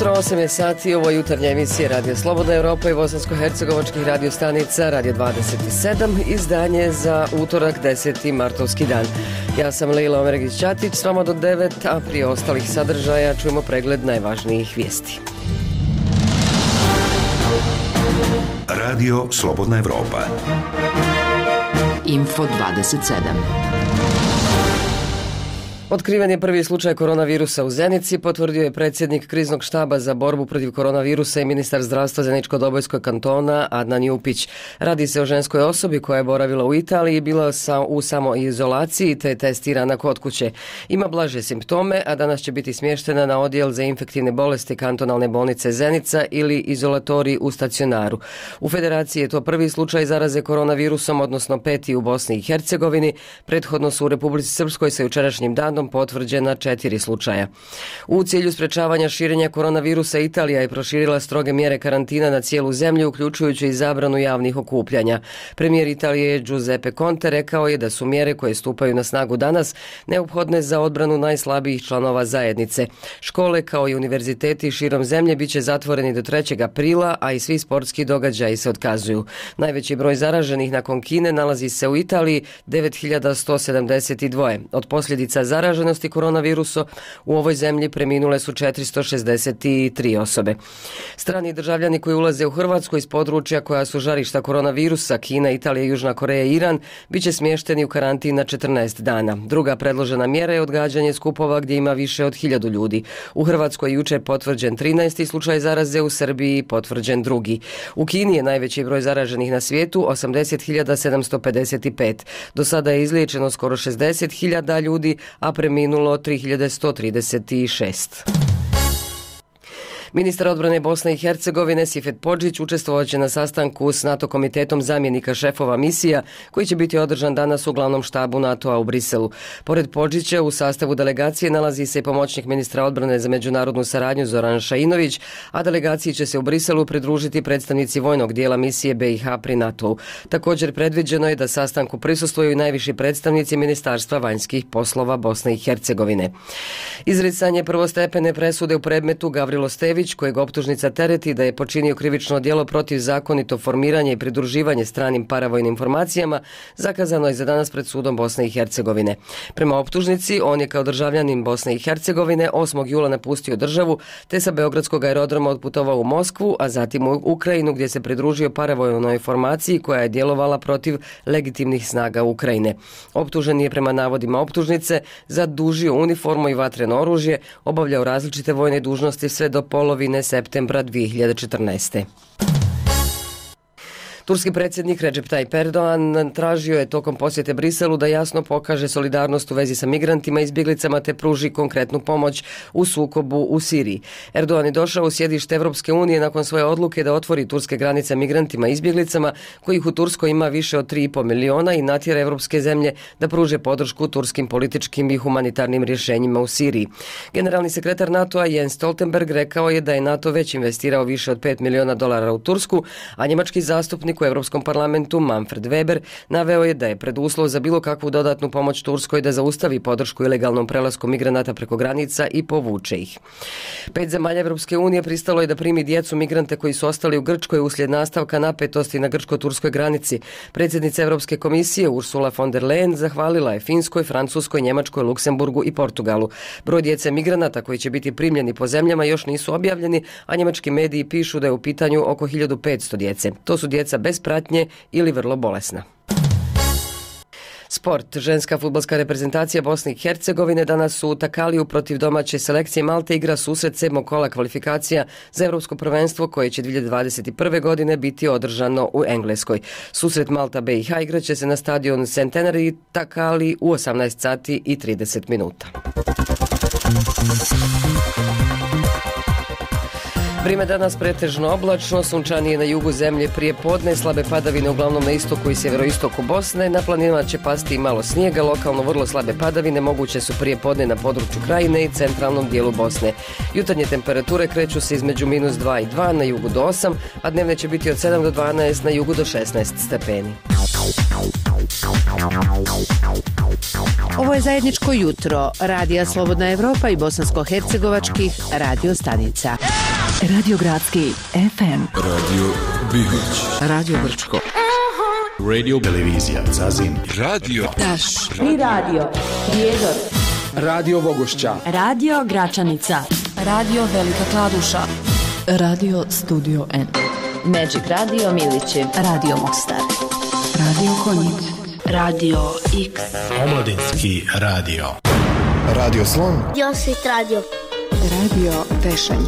jutro, 8 je sati, ovo je jutarnja emisija Radio Slobodna Europa i bosansko-hercegovačkih radiostanica Radio 27, izdanje za utorak 10. martovski dan. Ja sam Leila Omeregić-Ćatić, s vama do 9, a prije ostalih sadržaja čujemo pregled najvažnijih vijesti. Radio Slobodna Europa. Info 27. Otkriven je prvi slučaj koronavirusa u Zenici, potvrdio je predsjednik kriznog štaba za borbu protiv koronavirusa i ministar zdravstva Zeničko-Dobojskog kantona Adnan Jupić. Radi se o ženskoj osobi koja je boravila u Italiji, bila u samoizolaciji te je testirana kod kuće. Ima blaže simptome, a danas će biti smještena na odjel za infektivne bolesti kantonalne bolnice Zenica ili izolatorij u stacionaru. U federaciji je to prvi slučaj zaraze koronavirusom, odnosno 5. u Bosni i Hercegovini. Prethodno su u Republici Srpskoj sa jučerašnjim danom potvrđena 4 slučaja. U cilju sprečavanja širenja koronavirusa Italija je proširila stroge mjere karantina na cijelu zemlju, uključujući i zabranu javnih okupljanja. Premijer Italije Giuseppe Conte rekao je da su mjere koje stupaju na snagu danas neophodne za odbranu najslabijih članova zajednice. Škole kao i univerziteti širom zemlje biće zatvoreni do 3. aprila, a i svi sportski događaji se otkazuju. Najveći broj zaraženih nakon Kine nalazi se u Italiji, 9172. Od posljedica zaraženosti koronavirusa u ovoj zemlji preminule su 463 osobe. Strani državljani koji ulaze u Hrvatsku iz područja koja su žarišta koronavirusa, Kina, Italija, Južna Koreja i Iran, bit će smješteni u karantin na 14 dana. Druga predložena mjera je odgađanje skupova gdje ima više od 1000 ljudi. U Hrvatskoj je jučer potvrđen 13. slučaj zaraze, u Srbiji potvrđen 2. U Kini je najveći broj zaraženih na svijetu, 80.755. Do sada je izliječeno skoro 60.000 ljudi, a preminulo 3136. Ministar odbrane Bosne i Hercegovine Sifet Podžić učestvovat će na sastanku s NATO komitetom zamjenika šefova misija koji će biti održan danas u glavnom štabu NATO-a u Briselu. Pored Podžića u sastavu delegacije nalazi se i pomoćnik ministra odbrane za međunarodnu saradnju Zoran Šainović, a delegaciji će se u Briselu pridružiti predstavnici vojnog dijela misije BiH pri NATO-u. Također predviđeno je da sastanku prisustvuju i najviši predstavnici Ministarstva vanjskih poslova Bosne i Hercegovine. Izricanje prvostepene presude u predmetu Gavrilo Stević, kojeg optužnica tereti da je počinio krivično djelo protiv zakonito formiranje i pridruživanje stranim paravojnim formacijama, zakazano je za danas pred sudom Bosne i Hercegovine. Prema optužnici, on je kao državljanin Bosne i Hercegovine 8. jula napustio državu, te sa beogradskog aerodroma otputovao u Moskvu, a zatim u Ukrajinu gdje se pridružio paravojnoj formaciji koja je djelovala protiv legitimnih snaga Ukrajine. Optužen je prema navodima optužnice zadužio uniformu i vatreno oružje, obavljao različite vojne dužnosti sve do polovine septembra 2014. Turski predsjednik Recep Tayyip Erdogan tražio je tokom posjete Briselu da jasno pokaže solidarnost u vezi sa migrantima i izbjeglicama te pruži konkretnu pomoć u sukobu u Siriji. Erdogan je došao u sjedište Europske unije nakon svoje odluke da otvori turske granice migrantima i izbjeglicama, kojih u Turskoj ima više od 3,5 miliona, i natjera europske zemlje da pruže podršku turskim političkim i humanitarnim rješenjima u Siriji. Generalni sekretar NATO-a Jens Stoltenberg rekao je da je NATO već investirao više od $5 miliona u Tursku, a njemački zastupnik u Europskom parlamentu Manfred Weber naveo je da je preduslov za bilo kakvu dodatnu pomoć Turskoj da zaustavi podršku ilegalnom prelasku migranata preko granica i povuče ih. 5 zemalja Europske unije pristalo je da primi djecu migrante koji su ostali u Grčkoj uslijed nastavka napetosti na grčko-turskoj granici. Predsjednica Europske komisije Ursula von der Leyen zahvalila je Finskoj, Francuskoj, Njemačkoj, Luksemburgu i Portugalu. Broj djece migranata koji će biti primljeni po zemljama još nisu objavljeni, a njemački mediji pišu da je u pitanju oko 1500 djece. To su djeca bez pratnje ili vrlo bolesna. Sport. Ženska fudbalska reprezentacija Bosne i Hercegovine danas u Takaliju protiv domaće selekcije Malte igra susret 7. kola kvalifikacija za Europsko prvenstvo koje će 2021. godine biti održano u Engleskoj. Susret Malta BiH igraće se na stadion Centenary Takali u 18 sati i 30 minuta. Vrijeme danas pretežno oblačno, sunčanije na jugu zemlje prije podne, slabe padavine uglavnom na istoku i sjeveroistoku Bosne, na planinama će pasti i malo snijega, lokalno vrlo slabe padavine moguće su prije podne na području Krajine i centralnom dijelu Bosne. Jutarnje temperature kreću se između -2 i 2, na jugu do 8, a dnevne će biti od 7 do 12, na jugu do 16 stepeni. Ovo je zajedničko jutro Radija Slobodna Evropa i bosansko-hercegovačkih radio stanica. Radio Gradski FM. Radio Bihoć. Radio Brčko. Radio Televizija Zazin. Radio Taš. I radio Prijedor. Radio Vogošća. Radio Gračanica. Radio Velika Kladuša. Radio Studio N. Magic Radio Milići. Radio Mostar. Radio Konjic. Radio X. Omladinski radio. Radio Slon. Josit radio. Radio Tešanj.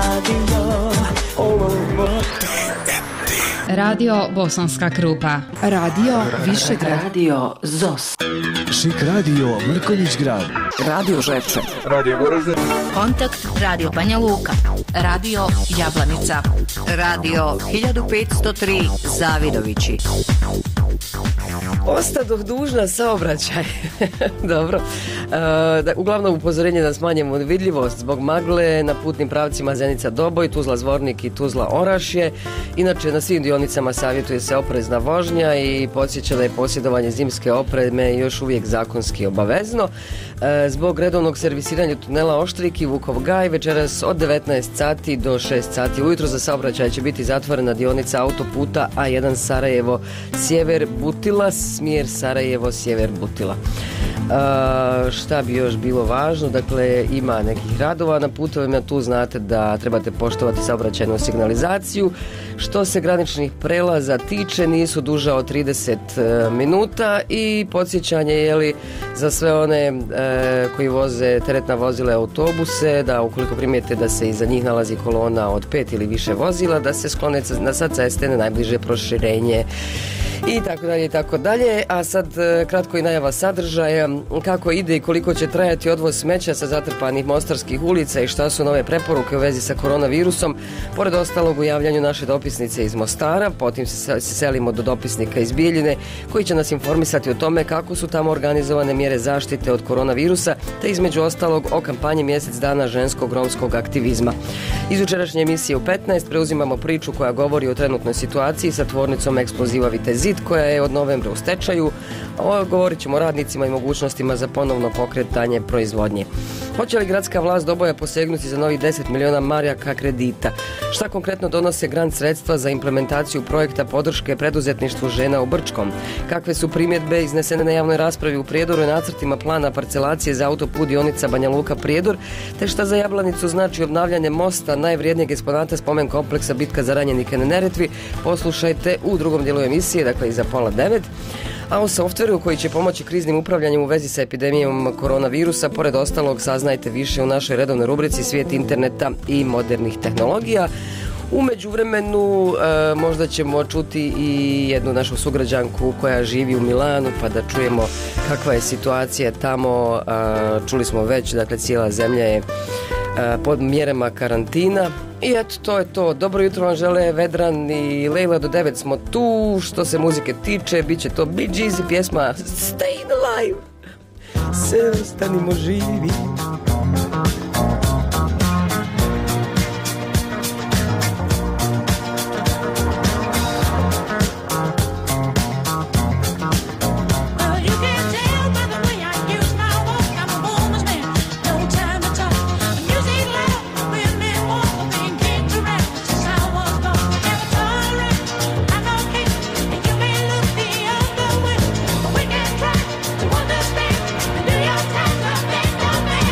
Radio Bosanska Krupa. Radio Višegrad. Radio ZOS. Šik radio Mrkonjić Grad. Radio Žepče. Radio Goražde. Kontakt Radio Banja Luka. Radio Jablanica. Radio 1503 Zavidovići. Ostadoh dužna saobraćaj. Dobro. Uglavnom upozorenje na smanjenu vidljivost zbog magle na putnim pravcima Zenica-Doboj, Tuzla-Zvornik i Tuzla-Orašje. Inače, na svim dionicama savjetuje se oprezna vožnja i podsjeća da je posjedovanje zimske opreme još uvijek zakonski obavezno. Zbog redovnog servisiranja tunela Oštrik i Vukov Gaj večeras od 19 sati do 6 sati ujutro za saobraćaj će biti zatvorena dionica autoputa A1 Sarajevo-Sjever Butila, smjer Sarajevo-Sjever Butila. Šta bi još bilo važno? Dakle, ima nekih radova na putovima, tu znate da trebate poštovati saobraćajnu signalizaciju. Što se graničnih prelaza tiče, nisu duža od 30 minuta i podsjećanje je za sve one koji voze teretna vozila i autobuse, da ukoliko primijete da se iza njih nalazi kolona od 5 ili više vozila, da se sklone sa ceste na najbliže proširenje. I tako dalje. A sad kratko i najava sadržaja, kako ide i koliko će trajati odvoz smeća sa zatrpanih mostarskih ulica i šta su nove preporuke u vezi sa koronavirusom. Pored ostalog u javljanju naše dopisnice iz Mostara, potim se selimo do dopisnika iz Bijeljine koji će nas informisati o tome kako su tamo organizovane mjere zaštite od koronavirusa, te između ostalog o kampanji mjesec dana ženskog romskog aktivizma. Iz jučerašnje emisije u 15 preuzimamo priču koja govori o trenutnoj situaciji sa tvornicom eksploziva Vitezit koja je od novembra u stečaju. Govorit ćemo o radnicima i mogućnostima za ponovno pokretanje proizvodnje. Hoće li gradska vlast Doboja posegnuti za novih 10 miliona maraka kredita? Šta konkretno donose grant sredstva za implementaciju projekta podrške preduzetništvu žena u Brčkom? Kakve su primjedbe iznesene na javnoj raspravi u Prijedoru i nacrtima plana parcelacije za autoput dionica Banja Luka Prijedor, te šta za Jablanicu znači obnavljanje mosta, najvrijednijeg eksponata spomen kompleksa Bitka za ranjenike na Neretvi? Poslušajte u drugom dijelu emisije, dakle iza 8:30. A o softveru koji će pomoći kriznim upravljanjem u vezi sa epidemijom koronavirusa, pored ostalog, saznajte više u našoj redovnoj rubrici Svijet interneta i modernih tehnologija. U međuvremenu možda ćemo čuti i jednu našu sugrađanku koja živi u Milanu, pa da čujemo kakva je situacija tamo. Čuli smo već, dakle cijela zemlja je pod mjerama karantina. I eto, to je to. Dobro jutro vam žele Vedran i Lejla, do 9 smo tu. Što se muzike tiče, bit će to Bee Gees i pjesma Staying Alive. Se ostanimo živi. Do your time, so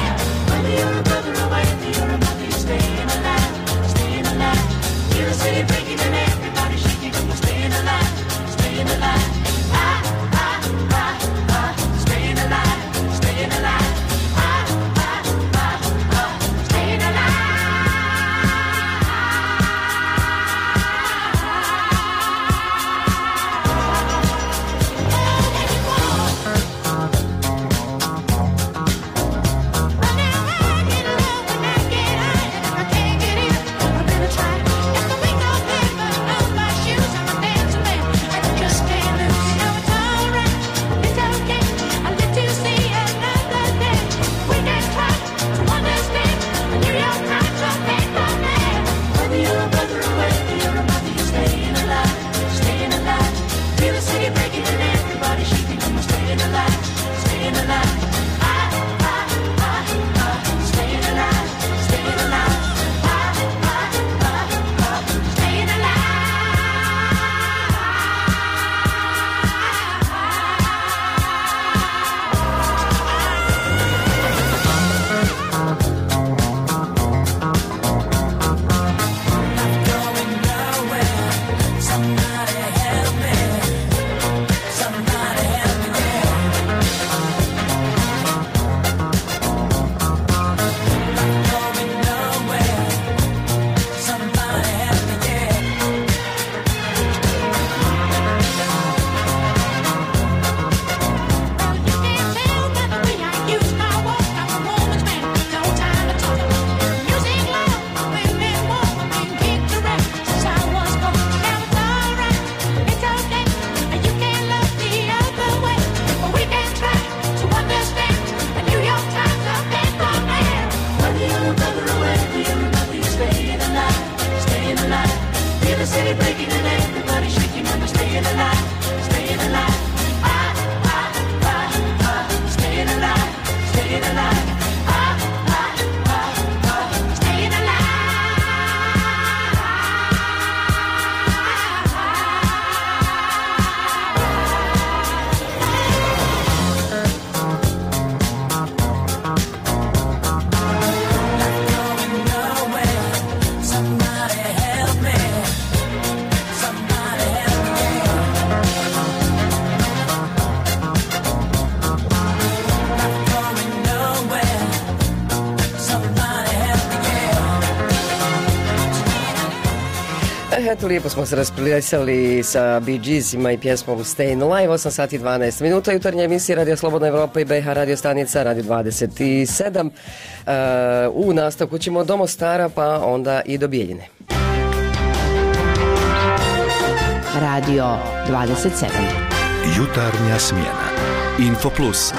Eto, lijepo smo se rasprijesali sa Bee Geesima i pjesmom Stayin' Alive, 8 sati 12 minuta, jutarnja emisija Radio Slobodna Evropa i BiH radio stanica Radio 27. U nastavku ćemo do Mostara, pa onda i do Bijeljine. Radio 27. Jutarnja smjena. Info Plus.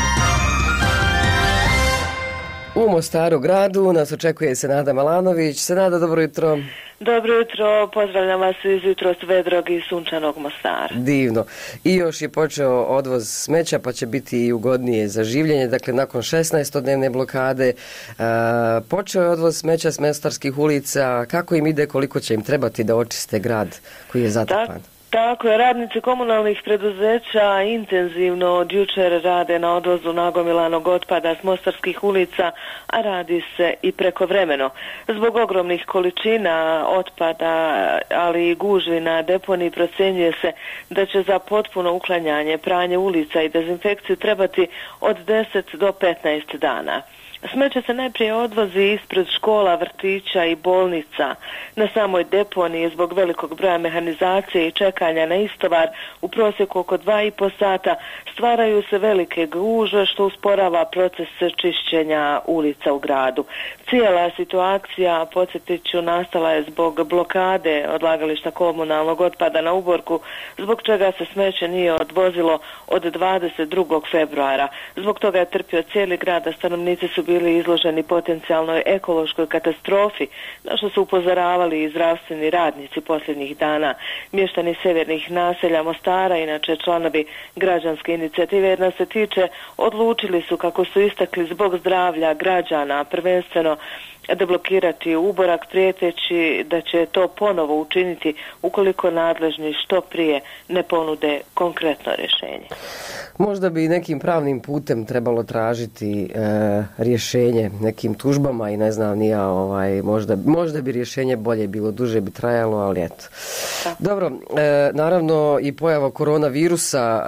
U Mostaru gradu nas očekuje Senada Malanović. Senada, dobro jutro. Dobro jutro, pozdravljam vas iz jutros vedrog i sunčanog Mostara. Divno. I još je počeo odvoz smeća, pa će biti i ugodnije za življenje. Dakle, nakon 16-dnevne blokade počeo je odvoz smeća s mostarskih ulica. Kako im ide, koliko će im trebati da očiste grad koji je zatrpan? Tako je, radnici komunalnih preduzeća intenzivno od jučer rade na odvozu nagomilanog otpada s mostarskih ulica, a radi se i prekovremeno. Zbog ogromnih količina otpada, ali i gužvi na deponiji, procjenjuje se da će za potpuno uklanjanje, pranje ulica i dezinfekciju trebati od 10 do 15 dana. Smeće se najprije odvozi ispred škola, vrtića i bolnica. Na samoj deponiji zbog velikog broja mehanizacije i čekanja na istovar u prosjeku oko 2,5 sata stvaraju se velike gužve što usporava proces čišćenja ulica u gradu. Cijela situacija, podsjetit ću, nastala je zbog blokade odlagališta komunalnog otpada na Uborku, zbog čega se smeće nije odvozilo od 22. februara. Zbog toga je trpio cijeli grad, a stanovnici su bili izloženi potencijalnoj ekološkoj katastrofi, na što su upozoravali i zdravstveni radnici posljednjih dana. Mještani sjevernih naselja Mostara, inače članovi građanske inicijative Jedna se tiče, odlučili su, kako su istakli, zbog zdravlja građana prvenstveno deblokirati Uborak, prijeteći da će to ponovo učiniti ukoliko nadležni što prije ne ponude konkretno rješenje. Možda bi nekim pravnim putem trebalo tražiti rješenje nekim tužbama i ne znam ni ja, možda bi rješenje bolje bilo, duže bi trajalo, ali eto. Dobro, naravno i pojava koronavirusa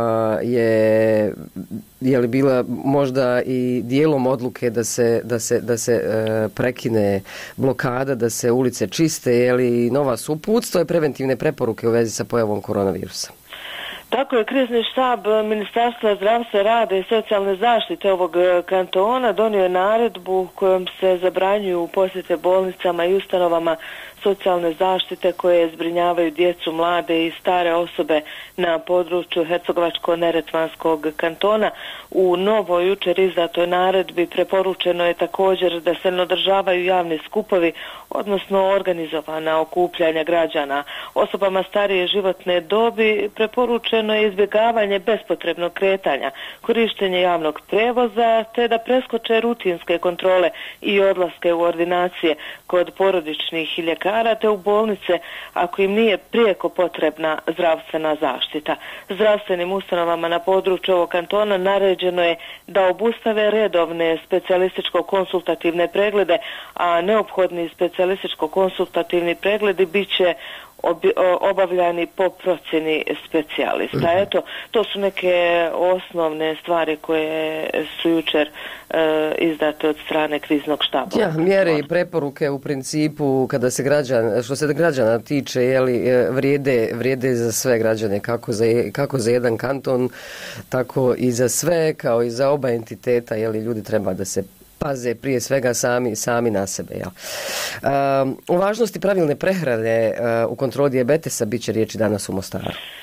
je li bila možda i dijelom odluke da se prekine blokada, da se ulice čiste, je li nova su uputstva i preventivne preporuke u vezi sa pojavom koronavirusa? Tako je, krizni štab Ministarstva zdravstva, rada i socijalne zaštite ovog kantona donio je naredbu kojom se zabranjuju posjete bolnicama i ustanovama socijalne zaštite koje zbrinjavaju djecu, mlade i stare osobe na području Hercegovačko-neretvanskog kantona. U novoj jučer izdatoj naredbi preporučeno je također da se ne održavaju javni skupovi, odnosno organizovana okupljanja građana. Osobama starije životne dobi preporučeno je izbjegavanje bespotrebnog kretanja, korištenje javnog prevoza, te da preskoče rutinske kontrole i odlaske u ordinacije kod porodičnih ljekara, te u bolnice ako im nije prijeko potrebna zdravstvena zaštita. Zdravstvenim ustanovama na području ovog kantona naređeno je da obustave redovne specijalističko-konsultativne preglede, a neophodni specijalističko-konsultativni pregledi bit će obavljani po procjeni specijalista. Eto, to su neke osnovne stvari koje su jučer izdate od strane kriznog štaba. Ja, mjere i preporuke u principu što se građana tiče, vrijede za sve građane, kako za jedan kanton, tako i za sve, kao i za oba entiteta, ljudi treba da se paze prije svega sami na sebe. O važnosti pravilne prehrane u kontroli dijabetesa bit će riječi danas u Mostaru.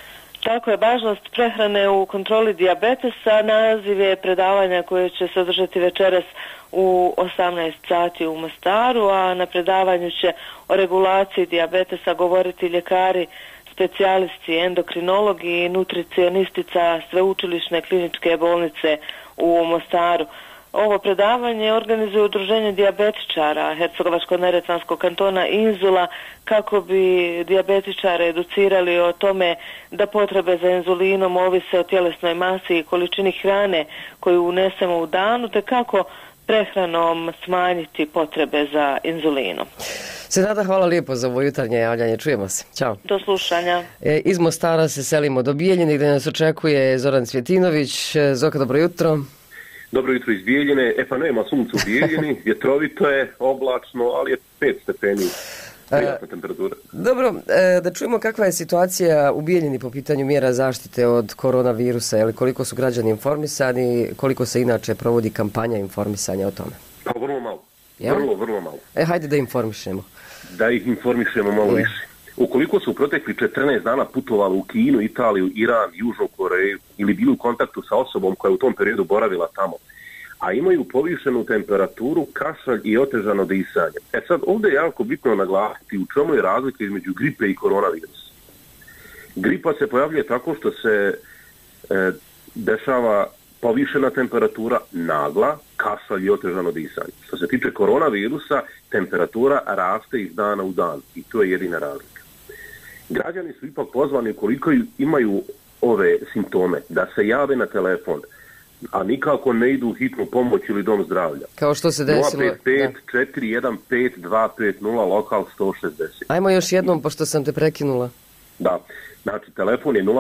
Tako je, važnost prehrane u kontroli dijabetesa. Naziv je predavanja koje će se održati večeras u 18 sati u Mostaru, a na predavanju će o regulaciji dijabetesa govoriti ljekari, specijalisti, endokrinologi i nutricionistica Sveučilišne kliničke bolnice u Mostaru. Ovo predavanje organizuje Udruženje dijabetičara Hercegovačko-neretvanskog kantona Inzula kako bi dijabetičare educirali o tome da potrebe za inzulinom ovise o tjelesnoj masi i količini hrane koju unesemo u danu, te kako prehranom smanjiti potrebe za inzulinom. Senada, hvala lijepo za ovo jutarnje javljanje. Čujemo se. Ćao. Do slušanja. Iz Mostara se selimo do Bijeljine gdje nas očekuje Zoran Cvjetinović. Zoka, dobro jutro. Dobro jutro iz Bijeljine. Pa nema sunca u Bijeljini, vjetrovito je, oblačno, ali je 5 stepeni. Prijatna temperatura. Dobro, da čujemo kakva je situacija u Bijeljini po pitanju mjera zaštite od koronavirusa, ili koliko su građani informisani, koliko se inače provodi kampanja informisanja o tome? Pa vrlo malo. Ja? Vrlo malo. Hajde da informišemo. Da ih informišemo malo više. Ukoliko su u protekli 14 dana putovali u Kinu, Italiju, Iran, Južnu Koreju ili bili u kontaktu sa osobom koja je u tom periodu boravila tamo, a imaju povišenu temperaturu, kašalj i otežano disanje. Sad, ovdje je jako bitno naglasiti u čemu je razlika između gripe i koronavirusa. Gripa se pojavljuje tako što se dešava povišena temperatura, nagla, kašalj i otežano disanje. Što se tiče koronavirusa, temperatura raste iz dana u dan i to je jedina razlika. Građani su ipak pozvani ukoliko imaju ove simptome da se jave na telefon, a nikako ne idu u hitnu pomoć ili dom zdravlja. Kao što se desilo... 055-415-250, lokal 160. Ajmo još jednom, pošto sam te prekinula. Da, znači telefon je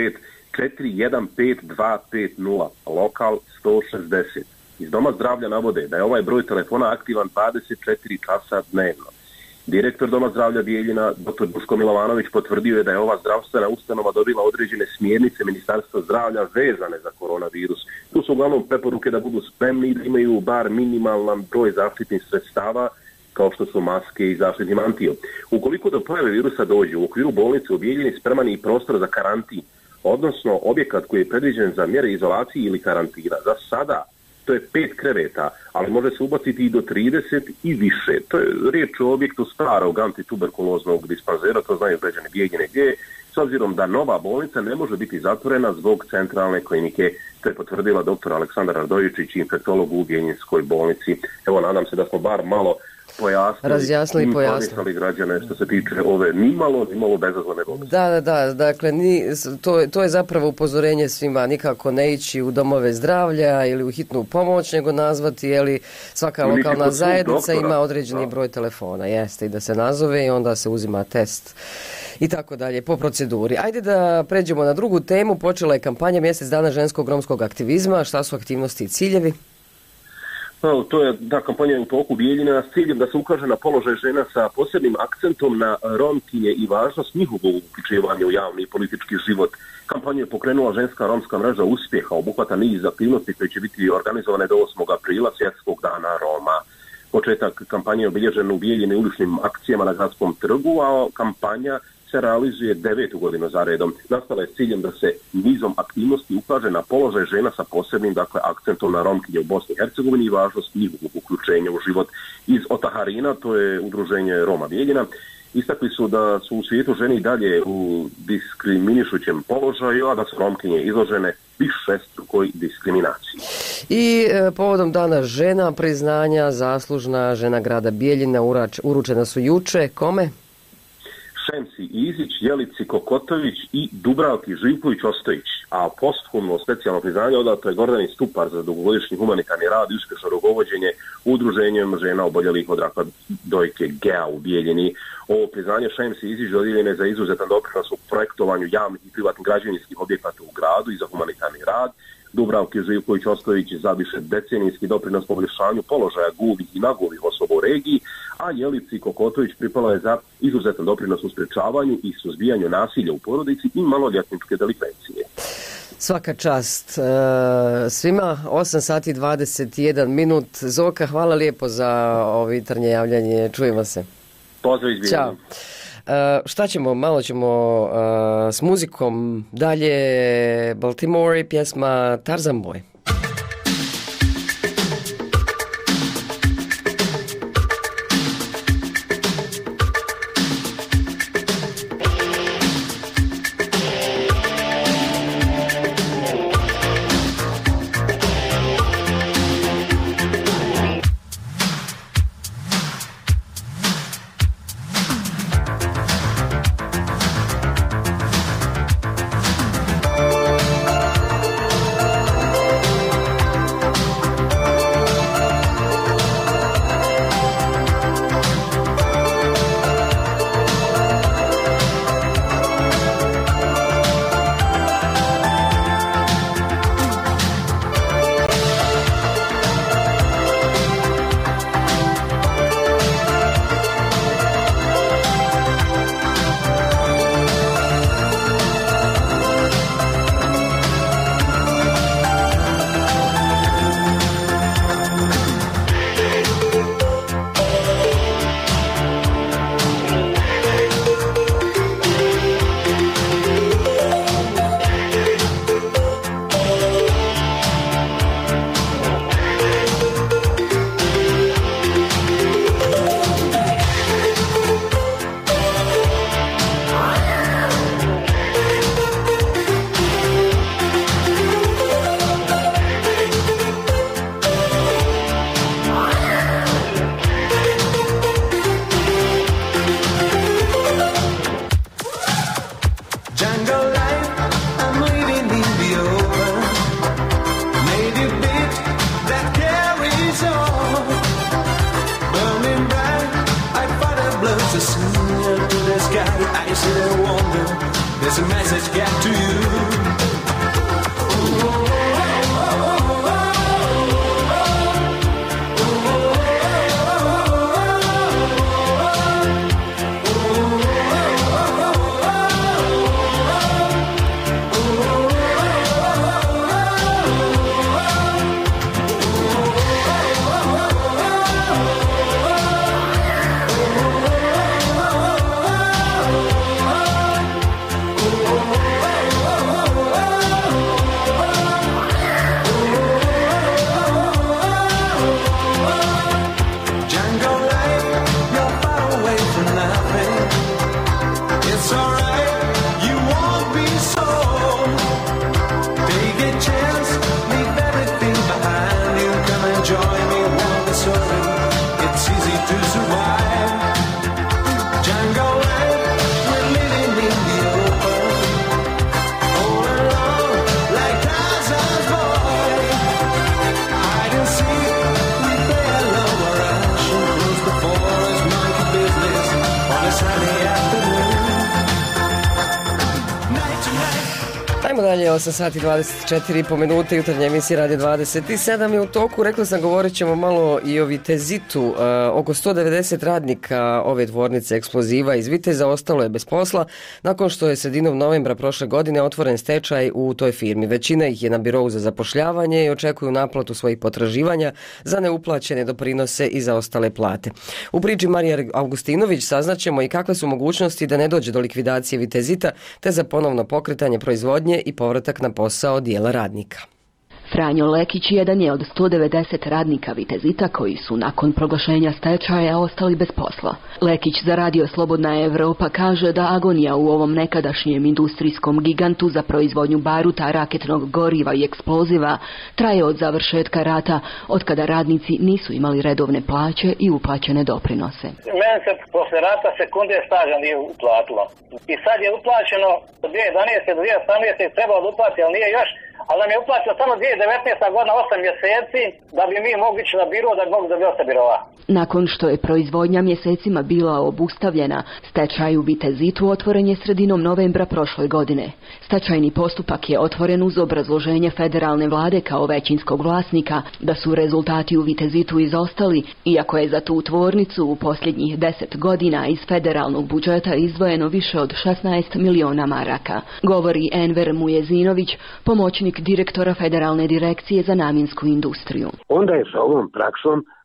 055-415-250, lokal 160. Iz doma zdravlja navode da je ovaj broj telefona aktivan 24 časa dnevno. Direktor Doma zdravlja Bijeljina, dr. Duško Milovanović, potvrdio je da je ova zdravstvena ustanova dobila određene smjernice Ministarstva zdravlja vezane za koronavirus. Tu su uglavnom preporuke da budu spremni i da imaju bar minimalan broj zaštitnih sredstava, kao što su maske i zaštitni mantio. Ukoliko do pojave virusa dođe, u okviru bolnice u Bijeljini spreman i prostor za karantin, odnosno objekat koji je predviđen za mjere izolacije ili karantina. Za sada to je 5 kreveta, ali može se ubaciti i do 30 i više. To je riječ o objektu starog antituberkuloznog dispanzera, to znaju građani Bijeljine, gdje s obzirom da nova bolnica ne može biti zatvorena zbog centralne klinike. To je potvrdila dr. Aleksandar Radojičić, infektolog u Bijeljinskoj bolnici. Evo, nadam se da smo bar malo razjasnili i pojasnili građane što se tiče ove nimalo bezazlene bolesti. Da, dakle to je zapravo upozorenje svima, nikako ne ići u domove zdravlja ili u hitnu pomoć, nego nazvati, svaka lokalna zajednica ima određeni broj telefona, jeste, i da se nazove i onda se uzima test i tako dalje po proceduri. Ajde da pređemo na drugu temu. Počela je kampanja mjesec dana ženskog romskog aktivizma. Šta su aktivnosti i ciljevi? To je kampanja u toku Bijeljina s ciljem da se ukaže na položaj žena sa posebnim akcentom na romkinje i važnost njihovog uključivanja u javni i politički život. Kampanju je pokrenula ženska romska mreža Uspjeha, obuhvata niz aktivnosti koje će biti organizovane do 8. aprila, Svjetskog dana Roma. Početak kampanje je obilježen u Bijeljini uličnim akcijama na Gradskom trgu, a kampanja se realizuje 9. godinu za redom. Nastala je s ciljem da se nizom aktivnosti ukaže na položaj žena sa posebnim akcentom na romkinje u Bosni i Hercegovini i važnost njihovog uključenja u život. Iz Otaharina, to je udruženje Roma Bijeljina, istakli su da su u svijetu žene i dalje u diskriminišućem položaju, a da su romkinje izložene višestrukoj diskriminaciji. I povodom dana žena, priznanja zaslužna žena grada Bijeljina uručena su juče. Kome? Šemsi Izić, Jelici Kokotović i Dubravki Živković-Ostojić, a posthumno specijalno priznanje odato je Gordani Stupar za dugogodišnji humanitarni rad i uspješno rukovođenje udruženjem žena oboljelih od raka dojke GEA u Bijeljini. Ovo priznanje Šemsi Izić dodijeljeno je za izuzetan doprinos u projektovanju javnih i privatnih građevinskih objekata u gradu i za humanitarni rad. Dubravki Živković-Ostojić za više decenijski doprinos poboljšanju položaja gluhih i nagluhih osoba u regiji, a Jelici Kokotović pripala je za izuzetan doprinos u sprečavanju i suzbijanju nasilja u porodici i maloljetničke delikvencije. Svaka čast svima. 8 sati 21 minut. Zoka, hvala lijepo za ovo jutarnje javljanje. Čujemo se. Pozdrav iz Bijeljine. Ćao. Šta ćemo? Malo ćemo s muzikom. Dalje Baltimore i pjesma Tarzan Boy. Dalje, 8 sati 24,5 minute, jutarnja emisija Radio 27 je u toku. Rekla sam, govorit ćemo malo i o Vitezitu. Oko 190 radnika ove tvornice eksploziva iz Viteza ostalo je bez posla nakon što je sredinom novembra prošle godine otvoren stečaj u toj firmi. Većina ih je na birou za zapošljavanje i očekuju naplatu svojih potraživanja za neuplaćene doprinose i za ostale plate. U priči Marije Augustinović saznaćemo i kakve su mogućnosti da ne dođe do likvidacije Vitezita te za ponovno pokretanje proizvodnje i povratak na posao dijela radnika. Franjo Lekić jedan je od 190 radnika Vitezita koji su nakon proglašenja stečaja ostali bez posla. Lekić za Radio Slobodna Evropa kaže da agonija u ovom nekadašnjem industrijskom gigantu za proizvodnju baruta, raketnog goriva i eksploziva traje od završetka rata, od kada radnici nisu imali redovne plaće i uplaćene doprinose. Meni se posle rata sekunde staža nije uplatilo. I sad je uplaćeno od 2011. do 2018. trebalo da uplati, ali nije još. Ali nam je uplaćeno samo 2019. godina 8 mjeseci da bi mi mogli ići na biro, da bi mogli da bi ostao birova. Nakon što je proizvodnja mjesecima bila obustavljena, stečaj u Vitezitu otvoren je sredinom novembra prošle godine. Stečajni postupak je otvoren uz obrazloženje federalne vlade kao većinskog vlasnika da su rezultati u Vitezitu izostali, iako je za tu tvornicu u posljednjih 10 godina iz federalnog budžeta izdvojeno više od 16 miliona maraka. Govori Enver Mujezinović, pomoćnik direktora Federalne direkcije za namjensku industriju. Onda je sa ovom praksom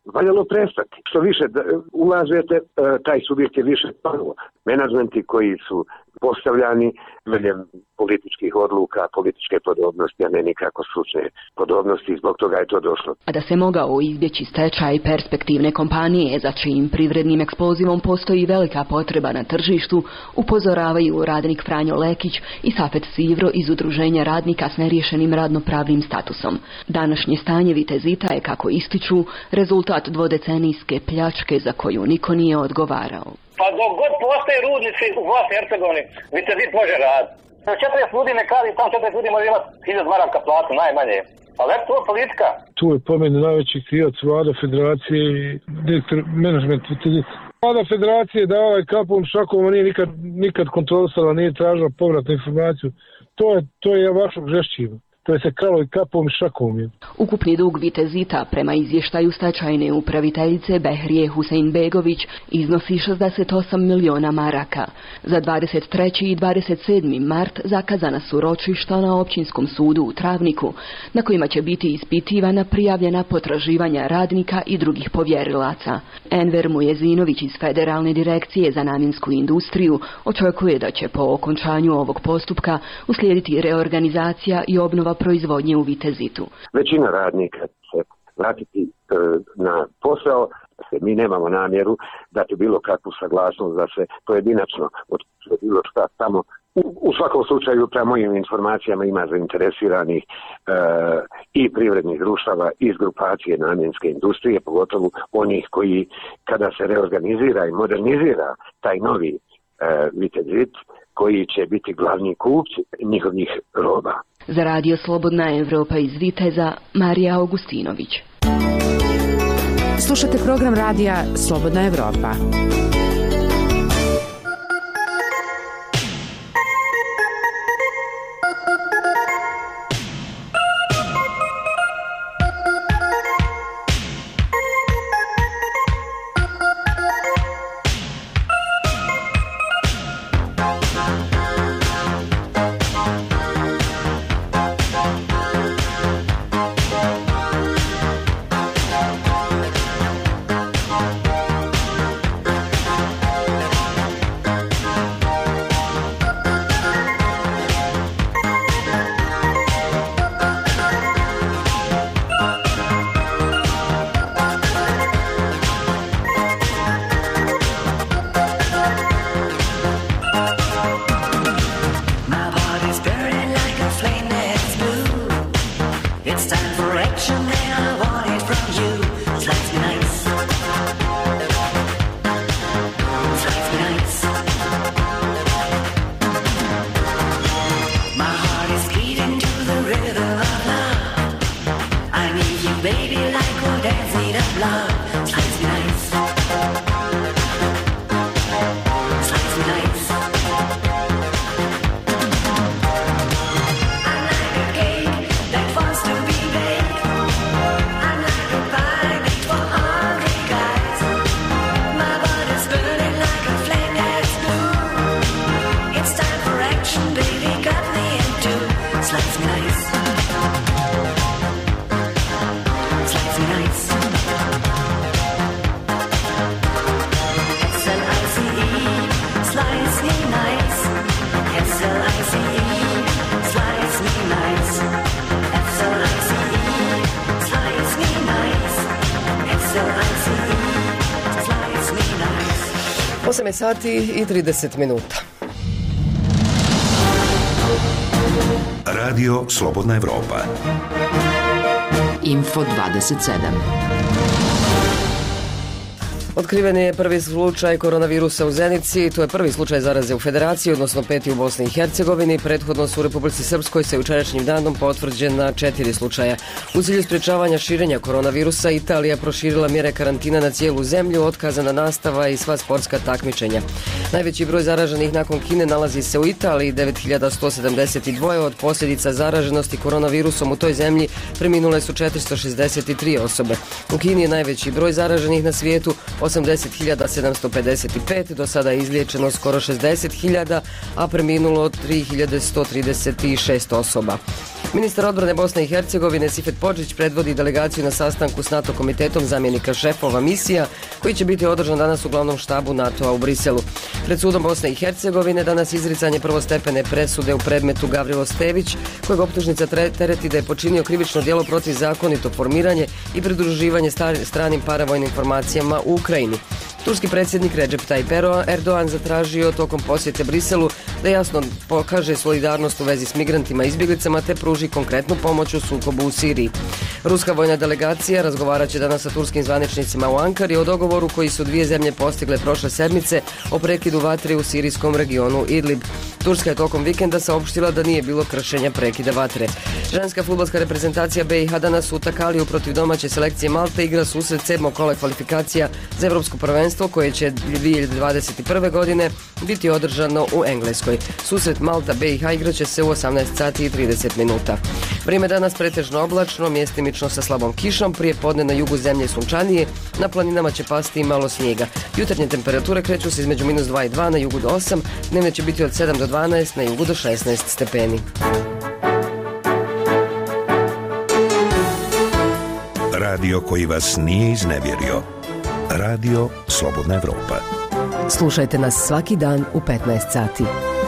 valjalo prestati. Što više ulažete, taj subjekt je više panuo. Menadžmenti koji su postavljani temeljem političkih odluka, političke podobnosti, a ne nikako stručne podobnosti, zbog toga je to došlo. A da se mogao izbjeći stečaj perspektivne kompanije, za čijim privrednim eksplozivom postoji velika potreba na tržištu, upozoravaju radnik Franjo Lekić i Safet Sivro iz Udruženja radnika s neriješenim radnopravnim statusom. Današnje stanje Vitezita je, kako ističu, rezultat dvodecenijske pljačke za koju niko nije odgovarao. Pa dok god postoje rudnici u Bosni i Hercegovini, Vitezit može raditi. 40 ljudi ne kadi, tam 40 ljudi može imati 1000 maraka platu, najmanje. Ali eto, to je politika. Tu je po meni najveći krivac vlada federacije i direktor menadžment Vitezita. Vlada federacije dala je kapom šakom, a nije nikad kontrolisala, nije tražila povratnu informaciju. To je vašog žešćiva. To je se kralo i kapom i šakom. Ukupni dug Vitezita prema izvještaju stečajne upraviteljice Behrije Huseinbegović iznosi 68 miliona maraka. Za 23. i 27. mart zakazana su ročišta na Općinskom sudu u Travniku, na kojima će biti ispitivana prijavljena potraživanja radnika i drugih povjerilaca. Enver Mujezinović iz Federalne direkcije za namjensku industriju očekuje da će po okončanju ovog postupka uslijediti reorganizacija i obnova proizvodnje u Vitezitu. Većina radnika se vratiti na posao. Mi nemamo namjeru dati bilo kakvu saglasnost da se pojedinačno od bilo šta tamo. U svakom slučaju, prema mojim informacijama, ima zainteresiranih i privrednih društava iz grupacije namjenske industrije, pogotovo onih koji, kada se reorganizira i modernizira taj novi Vitezit, koji će biti glavni kupci njihovih roba. Za Radio Slobodna Evropa iz Viteza, Marija Augustinović. Slušate program radija Slobodna Evropa. Sati i 30 minuta. Radio Slobodna Evropa. Info 27. Otkriven je prvi slučaj koronavirusa u Zenici. To je prvi slučaj zaraze u Federaciji, odnosno 5. u Bosni i Hercegovini. Prethodno su u Republici Srpskoj sa jučerašnjim danom potvrđena 4 slučaja. U cilju sprječavanja širenja koronavirusa, Italija proširila mjere karantina na cijelu zemlju, otkazana nastava i sva sportska takmičenja. Najveći broj zaraženih nakon Kine nalazi se u Italiji, 9172. Od posljedica zaraženosti koronavirusom u toj zemlji preminule su 463 osobe. U Kini je najveći broj zaraženih na svijetu, 80.755, do sada je izliječeno skoro 60.000, a preminulo 3.136 osoba. Ministar odbrane Bosne i Hercegovine Sifet Podžić predvodi delegaciju na sastanku s NATO komitetom zamjenika šefova misija koji će biti održan danas u glavnom štabu NATO-a u Briselu. Pred sudom Bosne i Hercegovine danas izricanje prvostepene presude u predmetu Gavrilo Stević, kojeg optužnica tereti da je počinio krivično djelo protivzakonito formiranje i pridruživanje stranim paravojnim formacijama u Ukrajini. Turski predsjednik Recep Tayyip Erdogan zatražio tokom posjete Briselu da jasno pokaže solidarnost u vezi s migrantima i izbjeglicama te pruži konkretnu pomoć u sukobu u Siriji. Ruska vojna delegacija razgovarat će danas sa turskim zvaničnicima u Ankari o dogovoru koji su dvije zemlje postigle prošle sedmice o prekidu vatre u sirijskom regionu Idlib. Turska je tokom vikenda saopštila da nije bilo kršenja prekida vatre. Ženska fudbalska reprezentacija BiH danas u Takaliju protiv domaće selekcije Malte igra susret 7. kola kvalifikacija za Evropsko prvenstvo koje će 2021. godine biti održano u Engleskoj. Susret Malta BiH igraće se u 18 sati i 30 minuta. Vrijeme danas pretežno oblačno, mjestimično sa slabom kišom, prije podne na jugu zemlje sunčanije, na planinama će pasti i malo snijega. Jutarnje temperature kreću se između -2 i 2, na jugu do 8, dnevne će biti od 7 do 12, na jugu do 16 stepeni. Radio koji vas nije iznevjerio. Radio Slobodna Evropa. Slušajte nas svaki dan u 15 sati.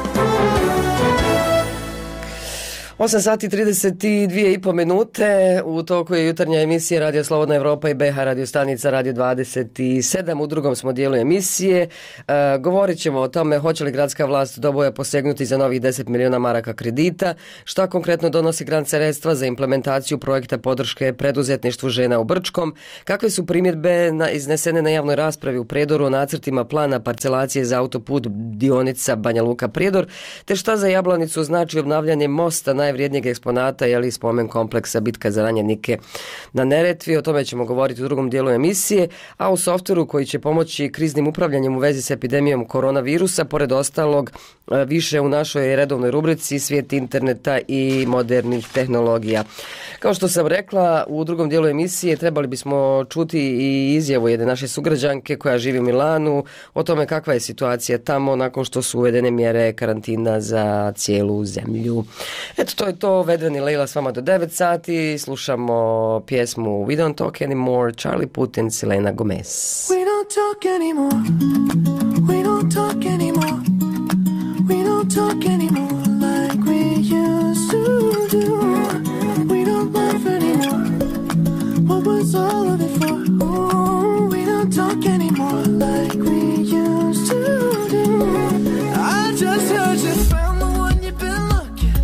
8 sati 32,5 minute, u toku je jutarnja emisija Radio Slobodna Evropa i BH radio stanica Radio 27. U drugom smo dijelu emisije. Govorit ćemo o tome hoće li gradska vlast do boja posegnuti za novih 10 miliona maraka kredita, šta konkretno donosi grant sredstva za implementaciju projekta podrške preduzetništvu žena u Brčkom, kakve su primjedbe iznesene na javnoj raspravi u Prijedoru o nacrtima plana parcelacije za autoput dionica Banja Luka-Prijedor, te šta za Jablanicu znači obnavljanje mosta najvrijednijeg eksponata, je li spomen kompleksa Bitka za ranjenike na Neretvi. O tome ćemo govoriti u drugom dijelu emisije, a u softveru koji će pomoći kriznim upravljanjem u vezi s epidemijom koronavirusa, pored ostalog više u našoj redovnoj rubrici Svijet interneta i modernih tehnologija. Kao što sam rekla, u drugom dijelu emisije trebali bismo čuti i izjavu jedne naše sugrađanke koja živi u Milanu o tome kakva je situacija tamo nakon što su uvedene mjere karantina za cijelu zemlju. Eto, to je to. Vedrani Leila s vama do 9 sati. Slušamo pjesmu We Don't Talk Anymore, Charlie Puth and Selena Gomez. We don't talk anymore. We don't talk anymore. We don't talk anymore like we used to do. We don't laugh anymore. What was all of it for? Ooh, we don't talk anymore like we used to do. I just heard you found the one you've been looking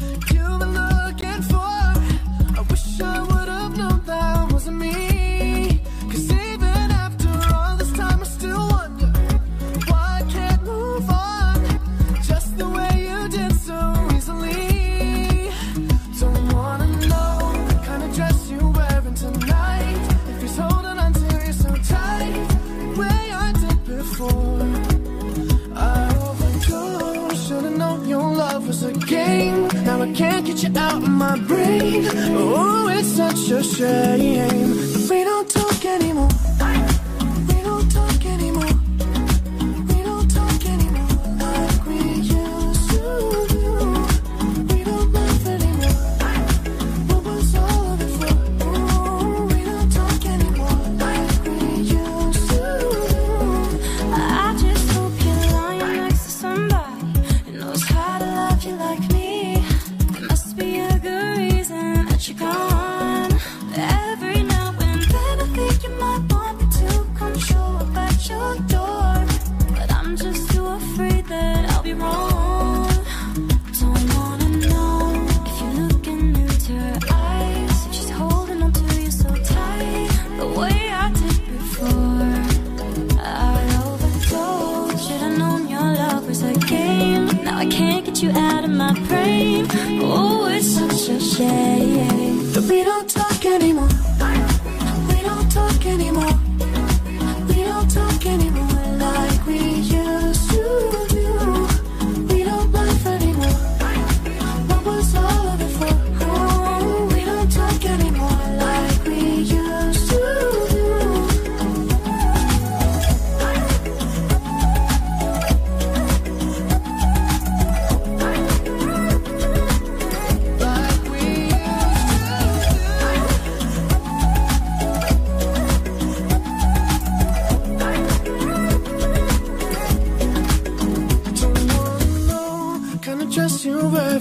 for. I wish I would have known that wasn't me. 'Cause even after all this time I still wonder why I can't move on just the way you did so easily. Don't wanna know the kind of dress you're wearing tonight, if he's holding on to you so tight, the way I did before. I overdosed, should've known your love was a game. Now I can't get you out of my brain. Oh, it's such a shame. We don't talk anymore. We don't talk anymore. We don't talk anymore like we used to do. We don't laugh anymore. What was all of it for? Ooh, we don't talk anymore like we used to do. I just hope you're lying next to somebody who knows how to love you like me. There must be a good reason that you're gone. Every now and then I think you might want me to come show up at your door, but I'm just too afraid that I'll be wrong. Don't wanna know if you're looking into her eyes, if she's holding on to you so tight, the way I did before. I overdosed, should've known your love was a game. Now I can't get you out of my brain. Oh, it's such a shame that we don't talk anymore. We don't talk anymore. We don't talk anymore like we used to do. We don't laugh anymore. What was all of it for? Oh, we don't talk anymore like we used to do.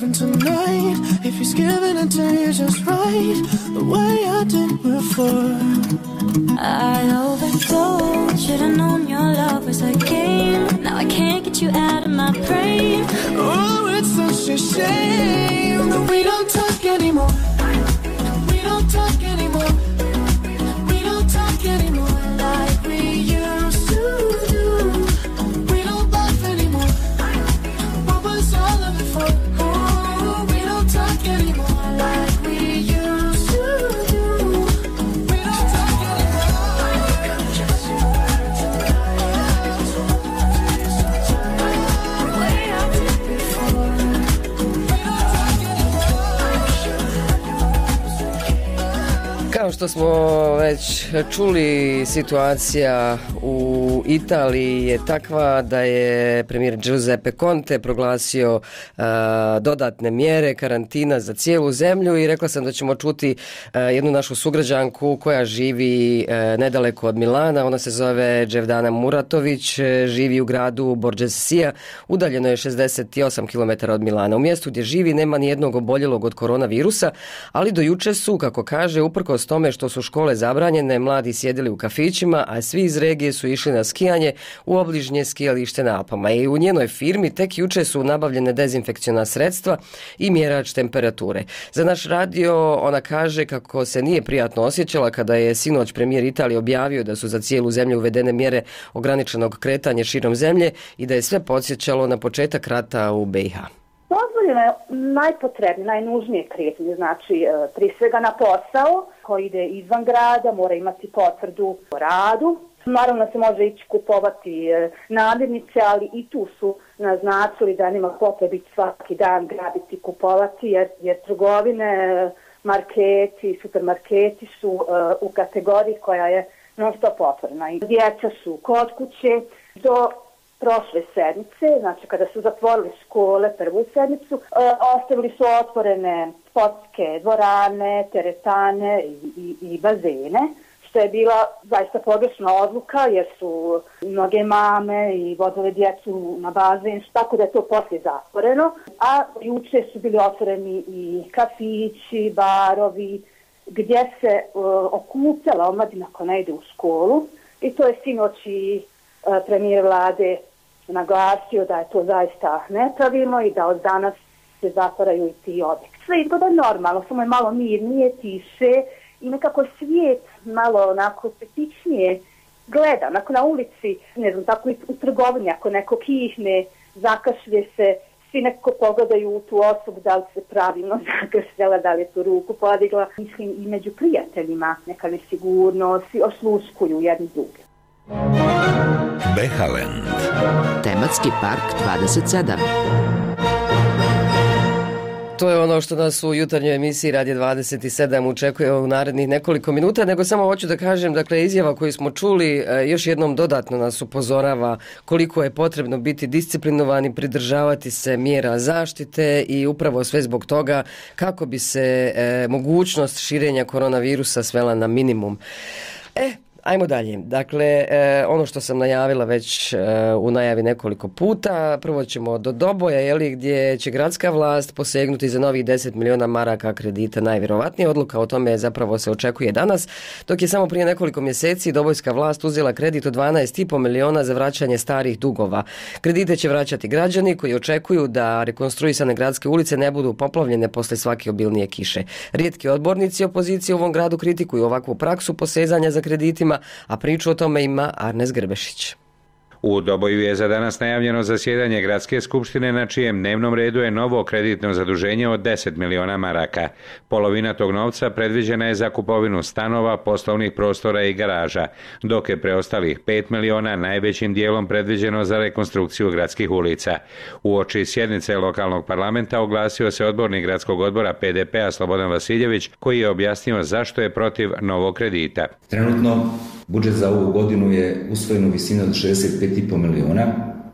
loving tonight. If he's giving it to you just right, the way I did before. I overdosed. Should've known your love was a game. Now I can't get you out of my brain. Oh, it's such a shame that we don't talk anymore. We don't talk anymore. We don't talk anymore like we used to do. We don't laugh anymore. What was all of it for? Oh, we don't talk anymore like we used to do. We don't talk Kao što smo već čuli, situacija u Italiji je takva da je premijer Giuseppe Conte proglasio dodatne mjere karantina za cijelu zemlju i rekla sam da ćemo čuti jednu našu sugrađanku koja živi nedaleko od Milana. Ona se zove Đevdana Muratović, živi u gradu Borgesija, udaljeno je 68 km od Milana. U mjestu gdje živi nema ni jednog oboljelog od koronavirusa, ali do juče su, kako kaže, uprkos tome što su škole zabranjene, mladi sjedili u kafićima, a svi iz regije su išli na skijanje u obližnje skijalište na Alpama. I u njenoj firmi tek juče su nabavljene dezinfekciona sredstva i mjerač temperature. Za naš radio ona kaže kako se nije prijatno osjećala kada je sinoć premijer Italije objavio da su za cijelu zemlju uvedene mjere ograničenog kretanja širom zemlje i da je sve podsjećalo na početak rata u BiH. Dozvoljeno je najpotrebnije, najnužnije kretanje, znači prije svega na posao koji ide izvan grada, mora imati potvrdu o radu. Naravno se može ići kupovati namirnice, ali i tu su naznačili da nema potrebe svaki dan grabiti kupovati jer trgovine, marketi, supermarketi su u kategoriji koja je non stop otvorena. Djeca su kod kuće do prošle sedmice, znači kada su zatvorili škole prvu sedmicu, ostavili su otvorene sportske dvorane, teretane i bazene, što je bila zaista pogrešna odluka jer su mnoge mame i vodile djecu na bazen, tako da je to poslije zatvoreno. A juče su bili otvoreni i kafići, barovi, gdje se okupljala omladina koja ne ide u školu i to je sinoć i premijer vlade naglasio da je to zaista nepravilno i da od danas se zatvaraju i ti objekti. Sve izgleda normalno, samo je malo mirnije, tiše i nekako svijet malo onako petičnije gleda. Onako na ulici, ne znam, tako i u trgovini, ako neko kihne, zakašlje se, svi nekako pogledaju u tu osobu da li se pravilno zakašljala, da li je tu ruku podigla. Mislim i među prijateljima neka nesigurnost, svi osluškuju jedni druge. Behaland. Tematski park 27. To je ono što nas u jutarnjoj emisiji Radio 27 očekuje u narednih nekoliko minuta, nego samo hoću da kažem, dakle, izjava koju smo čuli još jednom dodatno nas upozorava koliko je potrebno biti disciplinovani, pridržavati se mjera zaštite i upravo sve zbog toga kako bi se mogućnost širenja koronavirusa svela na minimum. Ajmo dalje. Dakle, ono što sam najavila već u najavi nekoliko puta, prvo ćemo do Doboja, gdje će gradska vlast posegnuti za novih 10 miliona maraka kredita. Najvjerovatnije odluka o tome zapravo se očekuje danas, dok je samo prije nekoliko mjeseci dobojska vlast uzela kredit od 12,5 miliona za vraćanje starih dugova. Kredite će vraćati građani koji očekuju da rekonstruisane gradske ulice ne budu poplavljene posle svake obilnije kiše. Rijetki odbornici opozicije u ovom gradu kritikuju ovakvu praksu posezanja za kreditima, a priču o tome ima Arnes Grbešić. U Doboju je za danas najavljeno zasjedanje gradske skupštine na čijem dnevnom redu je novo kreditno zaduženje od 10 miliona maraka. Polovina tog novca predviđena je za kupovinu stanova, poslovnih prostora i garaža, dok je preostalih 5 miliona najvećim dijelom predviđeno za rekonstrukciju gradskih ulica. Uoči sjednice lokalnog parlamenta oglasio se odbornik gradskog odbora PDP-a Slobodan Vasiljević, koji je objasnio zašto je protiv novog kredita. Trenutno budžet za ovu godinu je usvojen u visini od 65,5 miliona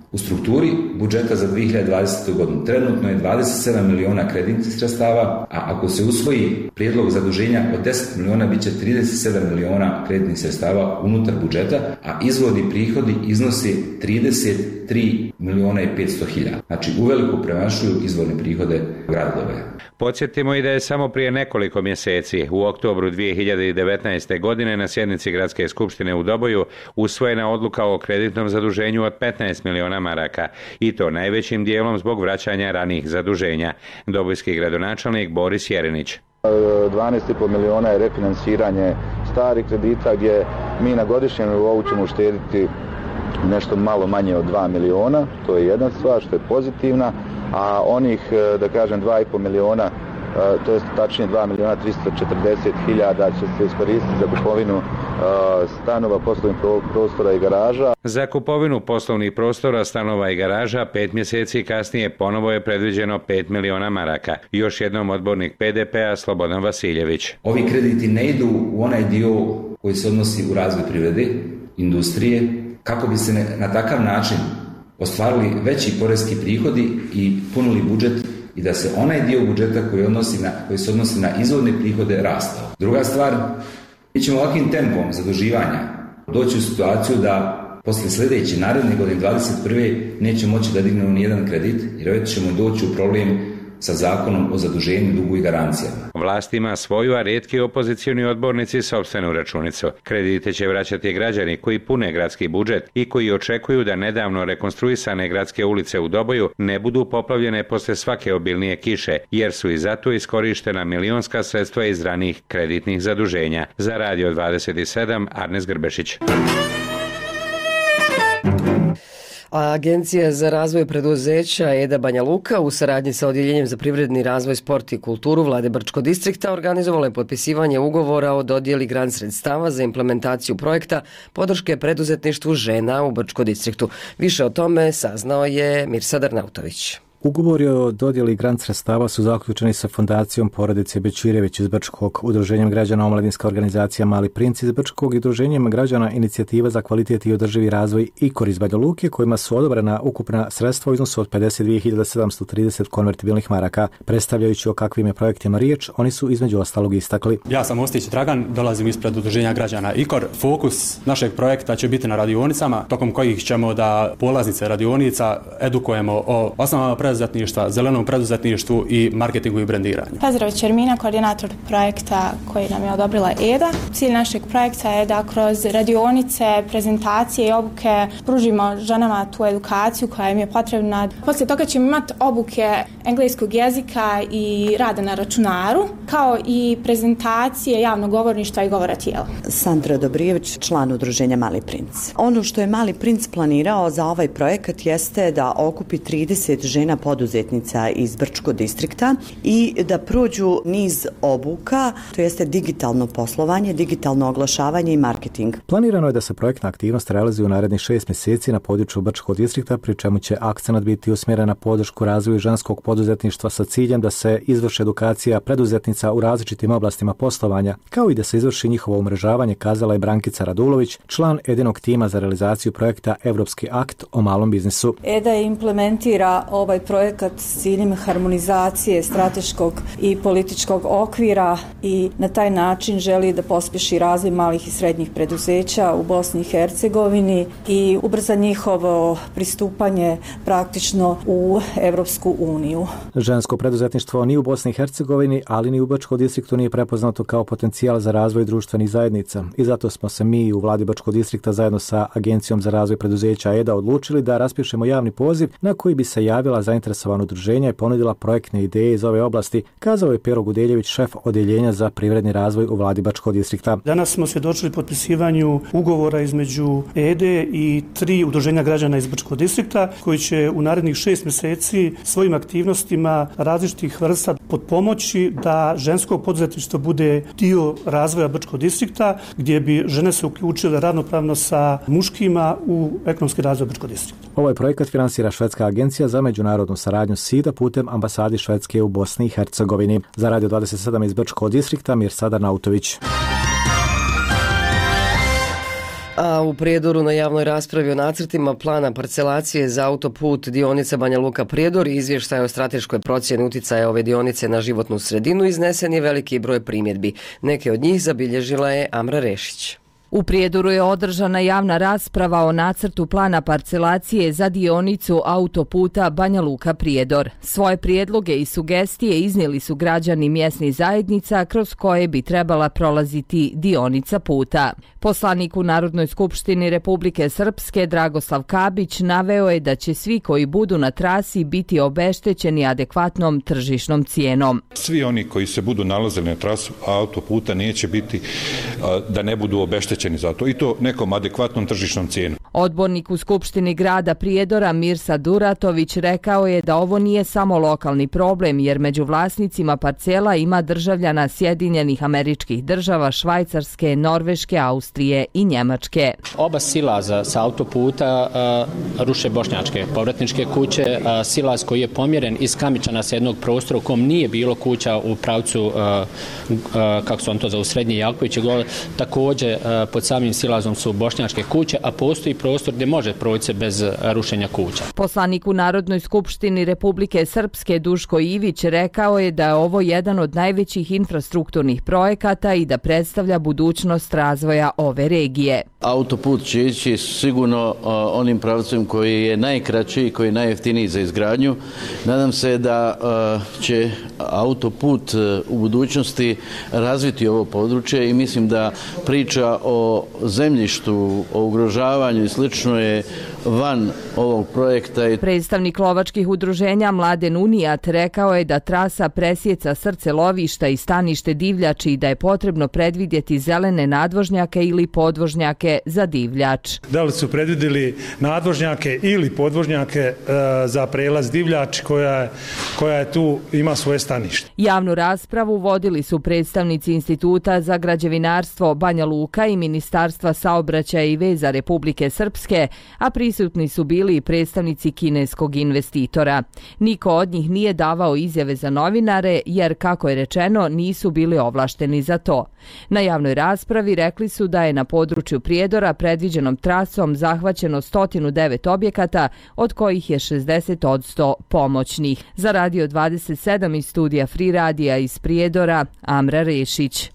U strukturi budžeta za 2020. godinu trenutno je 27 miliona kreditnih sredstava, a ako se usvoji prijedlog zaduženja od 10 miliona, bit će 37 miliona kreditnih sredstava unutar budžeta, a izvorni prihodi iznosi 33 miliona i 500 hiljada. Znači, uveliko premašuju izvorne prihode grada Doboja. Podsjetimo i da je samo prije nekoliko mjeseci, u oktobru 2019. godine, na sjednici Gradske skupštine u Doboju usvojena odluka o kreditnom zaduženju od 15 miliona maraka, i to najvećim dijelom zbog vraćanja ranijih zaduženja. Dobojski gradonačelnik Boris Jerinić. 12,5 miliona je refinansiranje starih kredita gdje mi na godišnjem nivou ćemo uštediti nešto malo manje od 2 miliona, to je jedna stvar što je pozitivna, a onih, da kažem, 2,5 miliona, to je tačnije 2 miliona 340 hiljada će se iskoristiti za kupovinu stanova, poslovnih prostora i garaža. Za kupovinu poslovnih prostora, stanova i garaža 5 mjeseci kasnije ponovo je predviđeno 5 miliona maraka. Još jednom odbornik PDP-a Slobodan Vasiljević. Ovi krediti ne idu u onaj dio koji se odnosi u razvoj privrede, industrije, kako bi se na takav način ostvarili veći poreski prihodi i punili budžet i da se onaj dio budžeta koji se odnosi na izvorne prihode rastao. Druga stvar, mi ćemo ovakvim tempom zaduživanja doći u situaciju da posle sljedeće naredne godine 2021. nećemo moći da dignemo nijedan kredit, jer već ćemo doći u problem sa zakonom o zaduženju, dugu i garancijama. Vlast ima svoju, a rijetki opozicioni odbornici sopstvenu računicu. Kredite će vraćati građani koji pune gradski budžet i koji očekuju da nedavno rekonstruisane gradske ulice u Doboju ne budu poplavljene posle svake obilnije kiše, jer su i zato iskorištena milionska sredstva iz ranijih kreditnih zaduženja. Za Radio 27, Arnes Grbešić. A Agencija za razvoj preduzeća EDA Banja Luka u saradnji sa Odjeljenjem za privredni razvoj, sport i kulturu Vlade Brčko distrikta organizovala je potpisivanje ugovora o dodjeli grant sredstava za implementaciju projekta podrške preduzetništvu žena u Brčko distriktu. Više o tome saznao je Mirsad Arnautović. Ugovori o dodjeli grant sredstava su zaključeni sa Fondacijom porodice Bečirević iz Brčkog, Udruženjem građana Omladinska organizacija Mali princ iz Brčkog i Udruženjem građana Inicijativa za kvalitet i održivi razvoj IKOR iz Banja Luke, kojima su odobrena ukupna sredstva u iznosu od 52.730 konvertibilnih maraka. Predstavljajući o kakvim je projektima riječ, oni su između ostalog istakli. Ja sam Ostić Dragan, dolazim ispred Udruženja građana IKOR. Fokus našeg projekta će biti na radionicama, tokom kojih ćemo da polaznice radionica edukujemo o osnovama preduzetništva, zelenom preduzetništvu i marketingu i brendiranju. Pozdrav, Čermina, koordinator projekta koji nam je odobrila EDA. Cilj našeg projekta je da kroz radionice, prezentacije i obuke pružimo ženama tu edukaciju koja im je potrebna. Poslije toga ćemo imati obuke engleskog jezika i rada na računaru, kao i prezentacije javnog govorništva i govora tijela. Sandra Dobrijević, član Udruženja Mali princ. Ono što je Mali princ planirao za ovaj projekat jeste da okupi 30 žena poduzetnica iz Brčko distrikta i da prođu niz obuka, to jeste digitalno poslovanje, digitalno oglašavanje i marketing. Planirano je da se projektna aktivnost realizuje u narednih 6 mjeseci na području Brčkog distrikta, pri čemu će akcenat biti usmjeren na podršku razvoju ženskog poduzetništva sa ciljem da se izvrši edukacija preduzetnica u različitim oblastima poslovanja, kao i da se izvrši njihovo umrežavanje, kazala je Brankica Radulović, član jedinog tima za realizaciju projekta Evropski akt o malom biznisu. EDA implementira ovaj projekat s ciljem harmonizacije strateškog i političkog okvira i na taj način želi da pospješi razvoj malih i srednjih preduzeća u Bosni i Hercegovini i ubrza njihovo pristupanje praktično u Evropsku uniju. Žensko preduzetništvo ni u Bosni i Hercegovini, ali ni u Brčkom distriktu nije prepoznato kao potencijal za razvoj društvenih zajednica i zato smo se mi u Vladi Brčkog distrikta zajedno sa Agencijom za razvoj preduzeća EDA odlučili da raspišemo javni poziv na koji bi se javila zainteresovano udruženje i ponudila projektne ideje iz ove oblasti, kazao je Pero Gudeljević, šef Odjeljenja za privredni razvoj u Vladi Brčkog distrikta. Danas smo svjedočili potpisivanju ugovora između EDE i 3 udruženja građana iz Brčkog distrikta koji će u narednih 6 mjeseci svojim aktivnostima različitih vrsta potpomoći da žensko poduzetništvo bude dio razvoja Brčkog distrikta, gdje bi žene se uključile ravnopravno sa muškima u ekonomski razvoj Brčkog distrikta. Ovaj projekat finansira Švedska agencija za međunarodnu saradnju SIDA putem ambasadi Švedske u Bosni i Hercegovini. Za Radio 27 iz Brčkog distrikta, Mirsad Arnautović. A u Prijedoru na javnoj raspravi o nacrtima plana parcelacije za autoput dionica Banja Luka-Prijedor i izvještaj o strateškoj procjeni uticaja ove dionice na životnu sredinu iznesen je veliki broj primjedbi. Neke od njih zabilježila je Amra Rešić. U Prijedoru je održana javna rasprava o nacrtu plana parcelacije za dionicu autoputa Banja Luka-Prijedor. Svoje prijedloge i sugestije iznijeli su građani mjesnih zajednica kroz koje bi trebala prolaziti dionica puta. Poslanik u Narodnoj skupštini Republike Srpske Dragoslav Kabić naveo je da će svi koji budu na trasi biti obeštećeni adekvatnom tržišnom cijenom. Svi oni koji se budu nalazili na trasu autoputa neće biti da ne budu obeštećeni za to i to nekom adekvatnom tržišnom cijenom. Odbornik u Skupštini grada Prijedora Mirsa Duratović rekao je da ovo nije samo lokalni problem jer među vlasnicima parcela ima državljana Sjedinjenih Američkih Država, Švajcarske, Norveške, Austrije i Njemačke. Oba silaza sa autoputa ruše bošnjačke povratničke kuće. Silaz koji je pomjeren iz Kamičana sa jednog prostora u kom nije bilo kuća u pravcu, kako su on to za u Srednji Jalković, također pod samim silazom su bošnjačke kuće, a postoji prostor gdje može proći bez rušenja kuća. Poslanik u Narodnoj skupštini Republike Srpske Duško Ivić rekao je da je ovo jedan od najvećih infrastrukturnih projekata i da predstavlja budućnost razvoja ove regije. Autoput će ići sigurno onim pravcem koji je najkraći i koji je najjeftiniji za izgradnju. Nadam se da će autoput u budućnosti razviti ovo područje i mislim da priča o zemljištu, o ugrožavanju i slično je van ovog projekta. Predstavnik lovačkih udruženja Mladen Unijat rekao je da trasa presjeca srce lovišta i stanište divljači i da je potrebno predvidjeti zelene nadvožnjake ili podvožnjake za divljač. Da li su predvidjeli nadvožnjake ili podvožnjake za prelaz divljač koja je tu ima svoje stanište? Javnu raspravu vodili su predstavnici Instituta za građevinarstvo Banja Luka i Ministarstva saobraćaja i veza Republike Srpske, a prisutni su bili i predstavnici kineskog investitora. Niko od njih nije davao izjave za novinare jer, kako je rečeno, nisu bili ovlašteni za to. Na javnoj raspravi rekli su da je na području Prijedora predviđenom trasom zahvaćeno 109 objekata, od kojih je 60% pomoćnih. Za Radio 27 iz studija Free Radija iz Prijedora, Amra Rešić.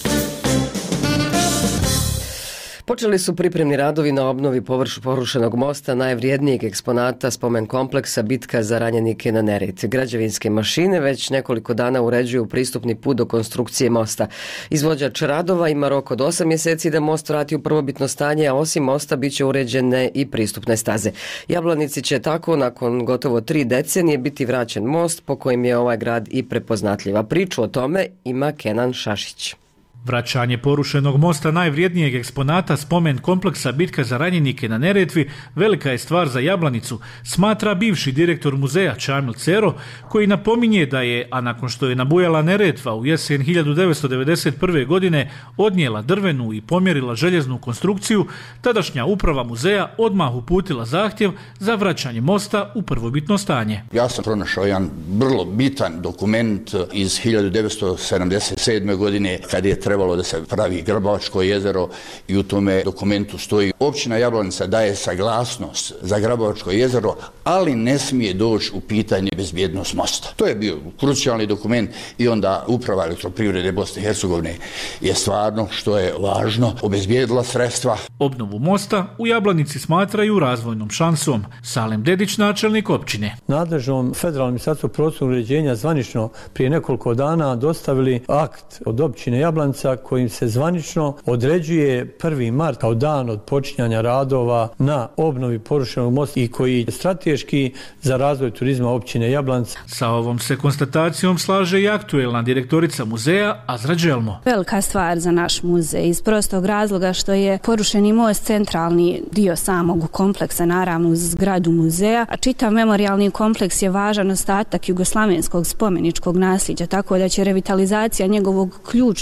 Počeli su pripremni radovi na obnovi porušenog mosta, najvrijednijeg eksponata spomen kompleksa Bitka za ranjenike na Neretvi. Građevinske mašine već nekoliko dana uređuju pristupni put do konstrukcije mosta. Izvođač radova ima rok od 8 mjeseci da most vrati u prvobitno stanje, a osim mosta bit će uređene i pristupne staze. Jablanici će tako nakon gotovo 3 decenije biti vraćen most po kojem je ovaj grad i prepoznatljiva. Priču o tome ima Kenan Šašić. Vraćanje porušenog mosta, najvrijednijeg eksponata spomen kompleksa Bitka za ranjenike na Neretvi, velika je stvar za Jablanicu, smatra bivši direktor muzeja Čamil Cero, koji napominje da je, a nakon što je nabujala Neretva u jesen 1991. godine odnijela drvenu i pomjerila željeznu konstrukciju, tadašnja uprava muzeja odmah uputila zahtjev za vraćanje mosta u prvobitno stanje. Ja sam pronašao jedan vrlo bitan dokument iz 1977. godine kad je trebalo da se pravi Grabovačko jezero i u tome dokumentu stoji općina Jablanica daje saglasnost za Grabovačko jezero, ali ne smije doći u pitanje bezbjednost mosta. To je bio krucijalni dokument i onda uprava elektroprivrede Bosne i Hercegovine je stvarno, što je važno, obezbijedila sredstva. Obnovu mosta u Jablanici smatraju razvojnom šansom. Salem Dedić, načelnik općine. Nadležnom federalnom ministarstvu prostornog uređenja zvanično prije nekoliko dana dostavili akt od općine Jablanica kojim se zvanično određuje 1. mart kao dan od počinjanja radova na obnovi porušenog mosta i koji je strateški za razvoj turizma općine Jablanca. Sa ovom se konstatacijom slaže i aktuelna direktorica muzeja Azra Đelmo. Velika stvar za naš muzej iz prostog razloga što je porušeni most centralni dio samog kompleksa, naravno uz zgradu muzeja, a čitav memorijalni kompleks je važan ostatak jugoslavenskog spomeničkog nasljeđa, tako da će revitalizacija njegovog ključnog dijela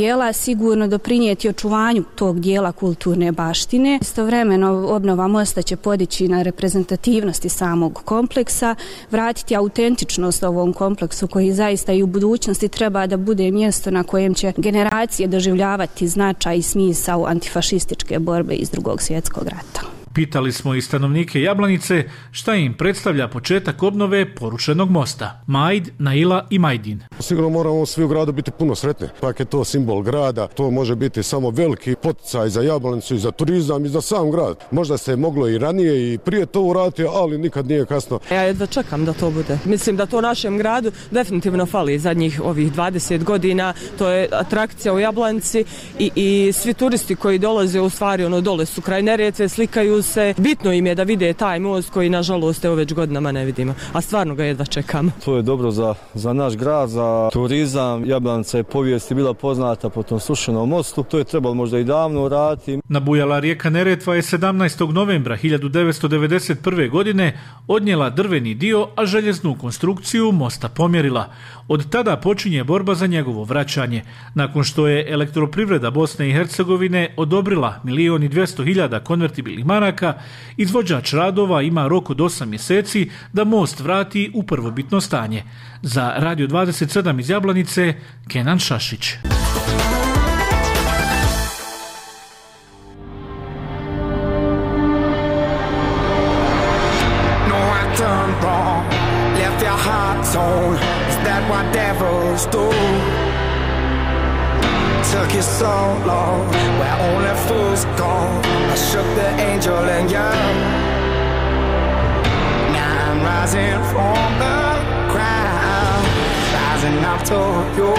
dijela sigurno doprinijeti očuvanju tog dijela kulturne baštine. Istovremeno obnova mosta će podići na reprezentativnosti samog kompleksa, vratiti autentičnost ovom kompleksu koji zaista i u budućnosti treba da bude mjesto na kojem će generacije doživljavati značaj i smisao antifašističke borbe iz Drugog svjetskog rata. Pitali smo i stanovnike Jablanice šta im predstavlja početak obnove porušenog mosta. Majd, Naila i Majdin. Sigurno moramo svi u gradu biti puno sretni. Pak je to simbol grada, to može biti samo veliki poticaj za Jablanicu i za turizam i za sam grad. Možda se moglo i ranije i prije to uraditi, ali nikad nije kasno. Ja jedva čekam da to bude. Mislim da to našem gradu definitivno fali zadnjih ovih 20 godina. To je atrakcija u Jablanici i svi turisti koji dolaze u stvari dole su kraj Neretve, slikaju se. Bitno im je da vide taj most koji nažalost evo već godinama ne vidimo, a stvarno ga jedva čekamo. To je dobro za naš grad, za turizam. Jablanica je povijesti bila poznata po tom srušenom mostu, to je trebalo možda i davno uraditi. Nabujala rijeka Neretva je 17. novembra 1991. godine odnijela drveni dio, a željeznu konstrukciju mosta pomjerila. Od tada počinje borba za njegovo vraćanje. Nakon što je Elektroprivreda Bosne i Hercegovine odobrila 1.200.000 konvertibilnih maraka, izvođač radova ima rok od 8 mjeseci da most vrati u prvobitno stanje. Za Radio 27 iz Jablanice, Kenan Šašić. Took you so long, where only fools go. I shook the angel and young. Now I'm rising from the crowd, rising up to you.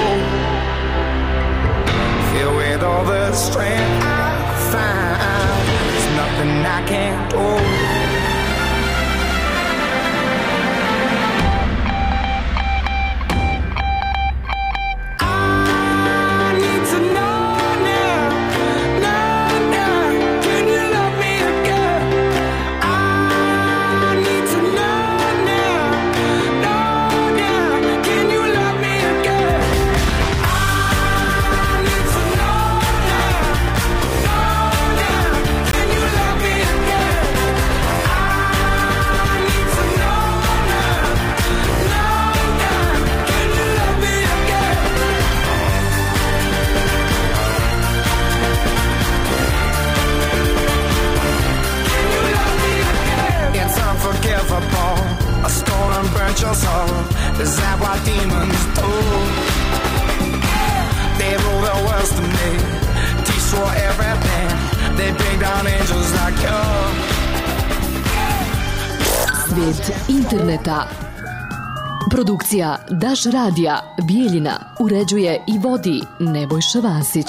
Filled with all the strength I found, there's nothing I can't do. Your soul, is that what demons do? They rule the world to me, destroy everything. They bring down angels like you. Svijet interneta. Produkcija Daš radija Bijeljina uređuje i vodi Nebojša Vasić.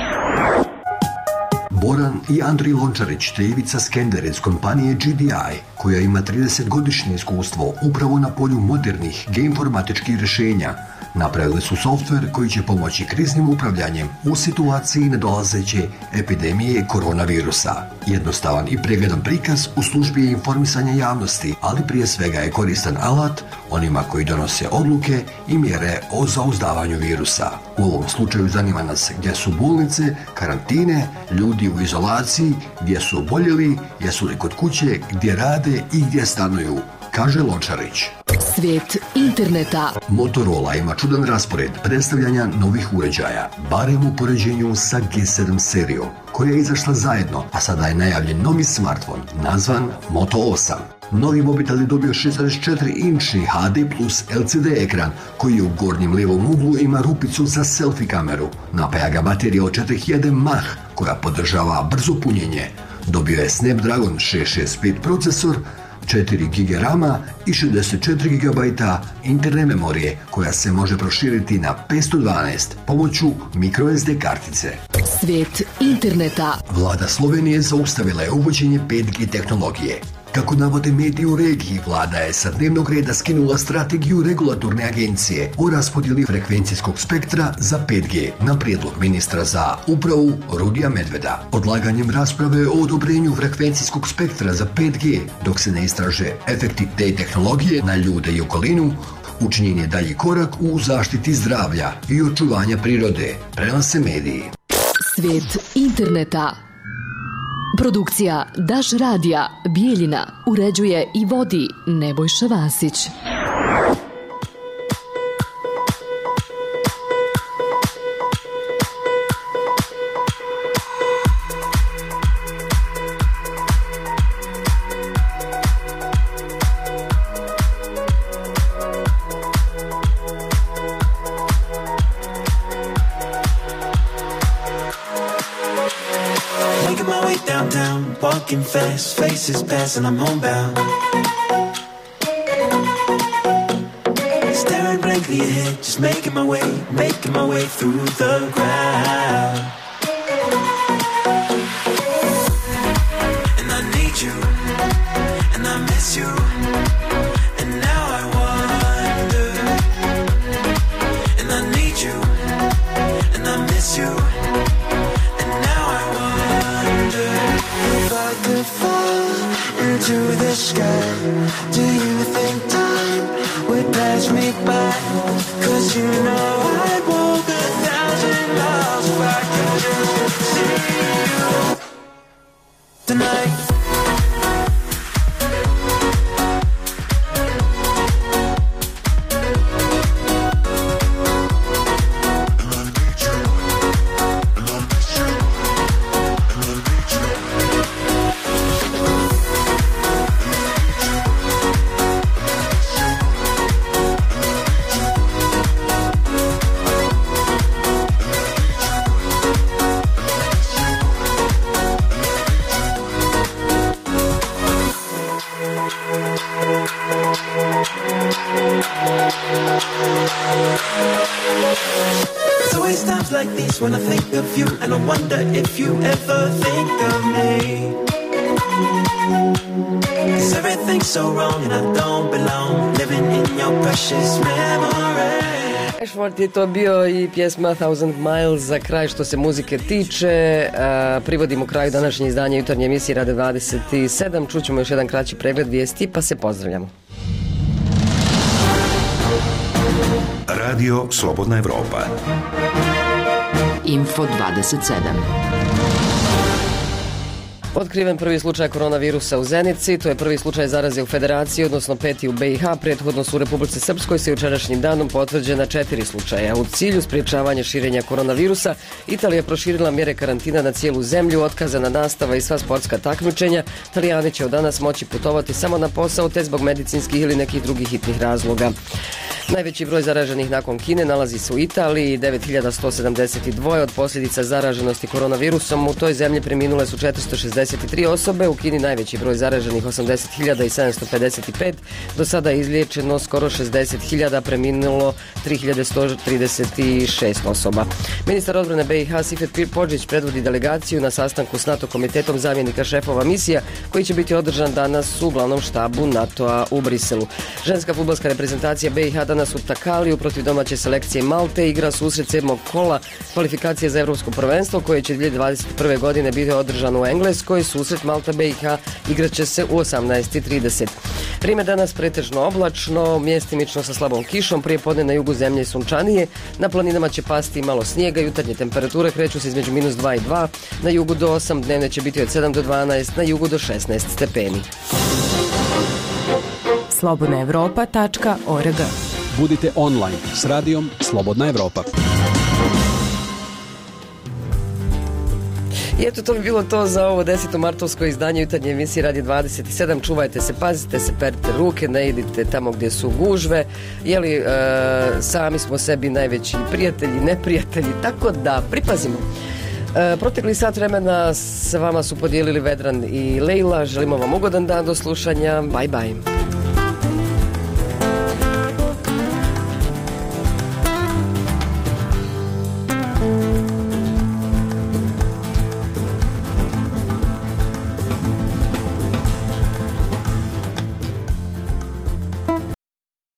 Boran i Andrij Lončarić te Ivica Skender iz kompanije GDI, koja ima 30-godišnje iskustvo upravo na polju modernih geoinformatičkih rješenja, napravili su softver koji će pomoći kriznim upravljanjem u situaciji nadolazeće epidemije koronavirusa. Jednostavan i pregledan prikaz u službi je informisanja javnosti, ali prije svega je koristan alat onima koji donose odluke i mjere o zauzdavanju virusa. U ovom slučaju zanima nas gdje su bolnice, karantine, ljudi u izolaciji, gdje su oboljeli, jesu li kod kuće, gdje rade i gdje stanuju, kaže Lončarić. Svijet interneta. Motorola ima čudan raspored predstavljanja novih uređaja, barem u poređenju sa G7 serijom, koja je izašla zajedno, a sada je najavljen novi smartfon, nazvan Moto 8. Novi mobitel je dobio 6,4-inčni HD plus LCD ekran, koji u gornjem lijevom uglu ima rupicu za selfie kameru. Napaja ga baterija od 4000 mAh, koja podržava brzo punjenje. Dobio je Snapdragon 665 procesor, 4 GB rama i 64 GB interne memorije, koja se može proširiti na 512 pomoću microSD kartice. Svijet interneta. Vlada Slovenije zaustavila je uvođenje 5G tehnologije. Kako navode mediji u regiji, vlada je sa dnevnog reda skinula strategiju regulatorne agencije o raspodjeli frekvencijskog spektra za 5G na prijedlog ministra za upravu Rudija Medveda. Odlaganjem rasprave o odobrenju frekvencijskog spektra za 5G, dok se ne istraže efekti te tehnologije na ljude i okolinu, učinjen je dalji korak u zaštiti zdravlja i očuvanja prirode, prenose mediji. Svijet interneta. Produkcija Daš radija Bijeljina uređuje i vodi Nebojša Vasić. Walking fast, faces pass and I'm homebound. Staring blankly ahead, just making my way through the crowd. And I need you, and I miss you, and now I wonder. And I need you, and I miss you. To the sky, do you think time would pass me by? 'Cause you know I'd walk 1,000 miles if I could just see you tonight. When I think of you, and I wonder if you ever think of me. 'Cause everything's so wrong and I don't belong, living in your precious memory. Ashford je to bio i pjesma Thousand Miles za kraj što se muzike tiče. Privodimo kraju današnje izdanje jutarnje emisije Radio 27. Čućemo još jedan kraći pregled vijesti pa se pozdravljamo. Radio Slobodna Evropa. Info 27. Otkriven prvi slučaj koronavirusa u Zenici, to je prvi slučaj zaraze u Federaciji, odnosno 5. u BiH, prethodno su u Republici Srpskoj se jučerašnjim danom potvrđena 4 slučaja. U cilju spriječavanja širenja koronavirusa, Italija je proširila mjere karantina na cijelu zemlju, otkazana nastava i sva sportska takmičenja. Talijani će od danas moći putovati samo na posao, te zbog medicinskih ili nekih drugih hitnih razloga. Najveći broj zaraženih nakon Kine nalazi se u Italiji, 9172 od posljedica zaraženosti koronavirusom. U toj zemlji preminule su 463 osobe, u Kini najveći broj zaraženih 80.755, do sada je izliječeno skoro 60.000, preminulo 3136 osoba. Ministar odbrane BiH Sifet Podžić predvodi delegaciju na sastanku s NATO komitetom zamjenika šefova misija koji će biti održan danas u glavnom štabu NATO-a u Briselu. Ženska fudbalska reprezentacija BiH danas u Takaliju protiv domaće selekcije Malte igra susret 7. kola kvalifikacije za Europsko prvenstvo koje će 2021. godine biti održano u Engleskoj. Susret Malta BiH igrat će se u 18:30. Vrijeme danas pretežno oblačno, mjestimično sa slabom kišom, prije podne na jugu zemlje sunčanije, na planinama će pasti malo snijega, jutarnje temperature kreću se između -2 i 2, na jugu do 8, dnevne će biti od 7 do 12, na jugu do 16 stepeni. slobodnaevropa.org. Budite online s radijom Slobodna Evropa. I eto, to bi bilo to za ovo 10. martovsko izdanje jutarnje emisije Radio 27. Čuvajte se, pazite se, perite ruke, ne idite tamo gdje su gužve, jeli sami smo sebi najveći prijatelji, neprijatelji, tako da pripazimo. Protekli sat vremena s vama su podijelili Vedran i Lejla. Želimo vam ugodan dan do slušanja. Bye bye.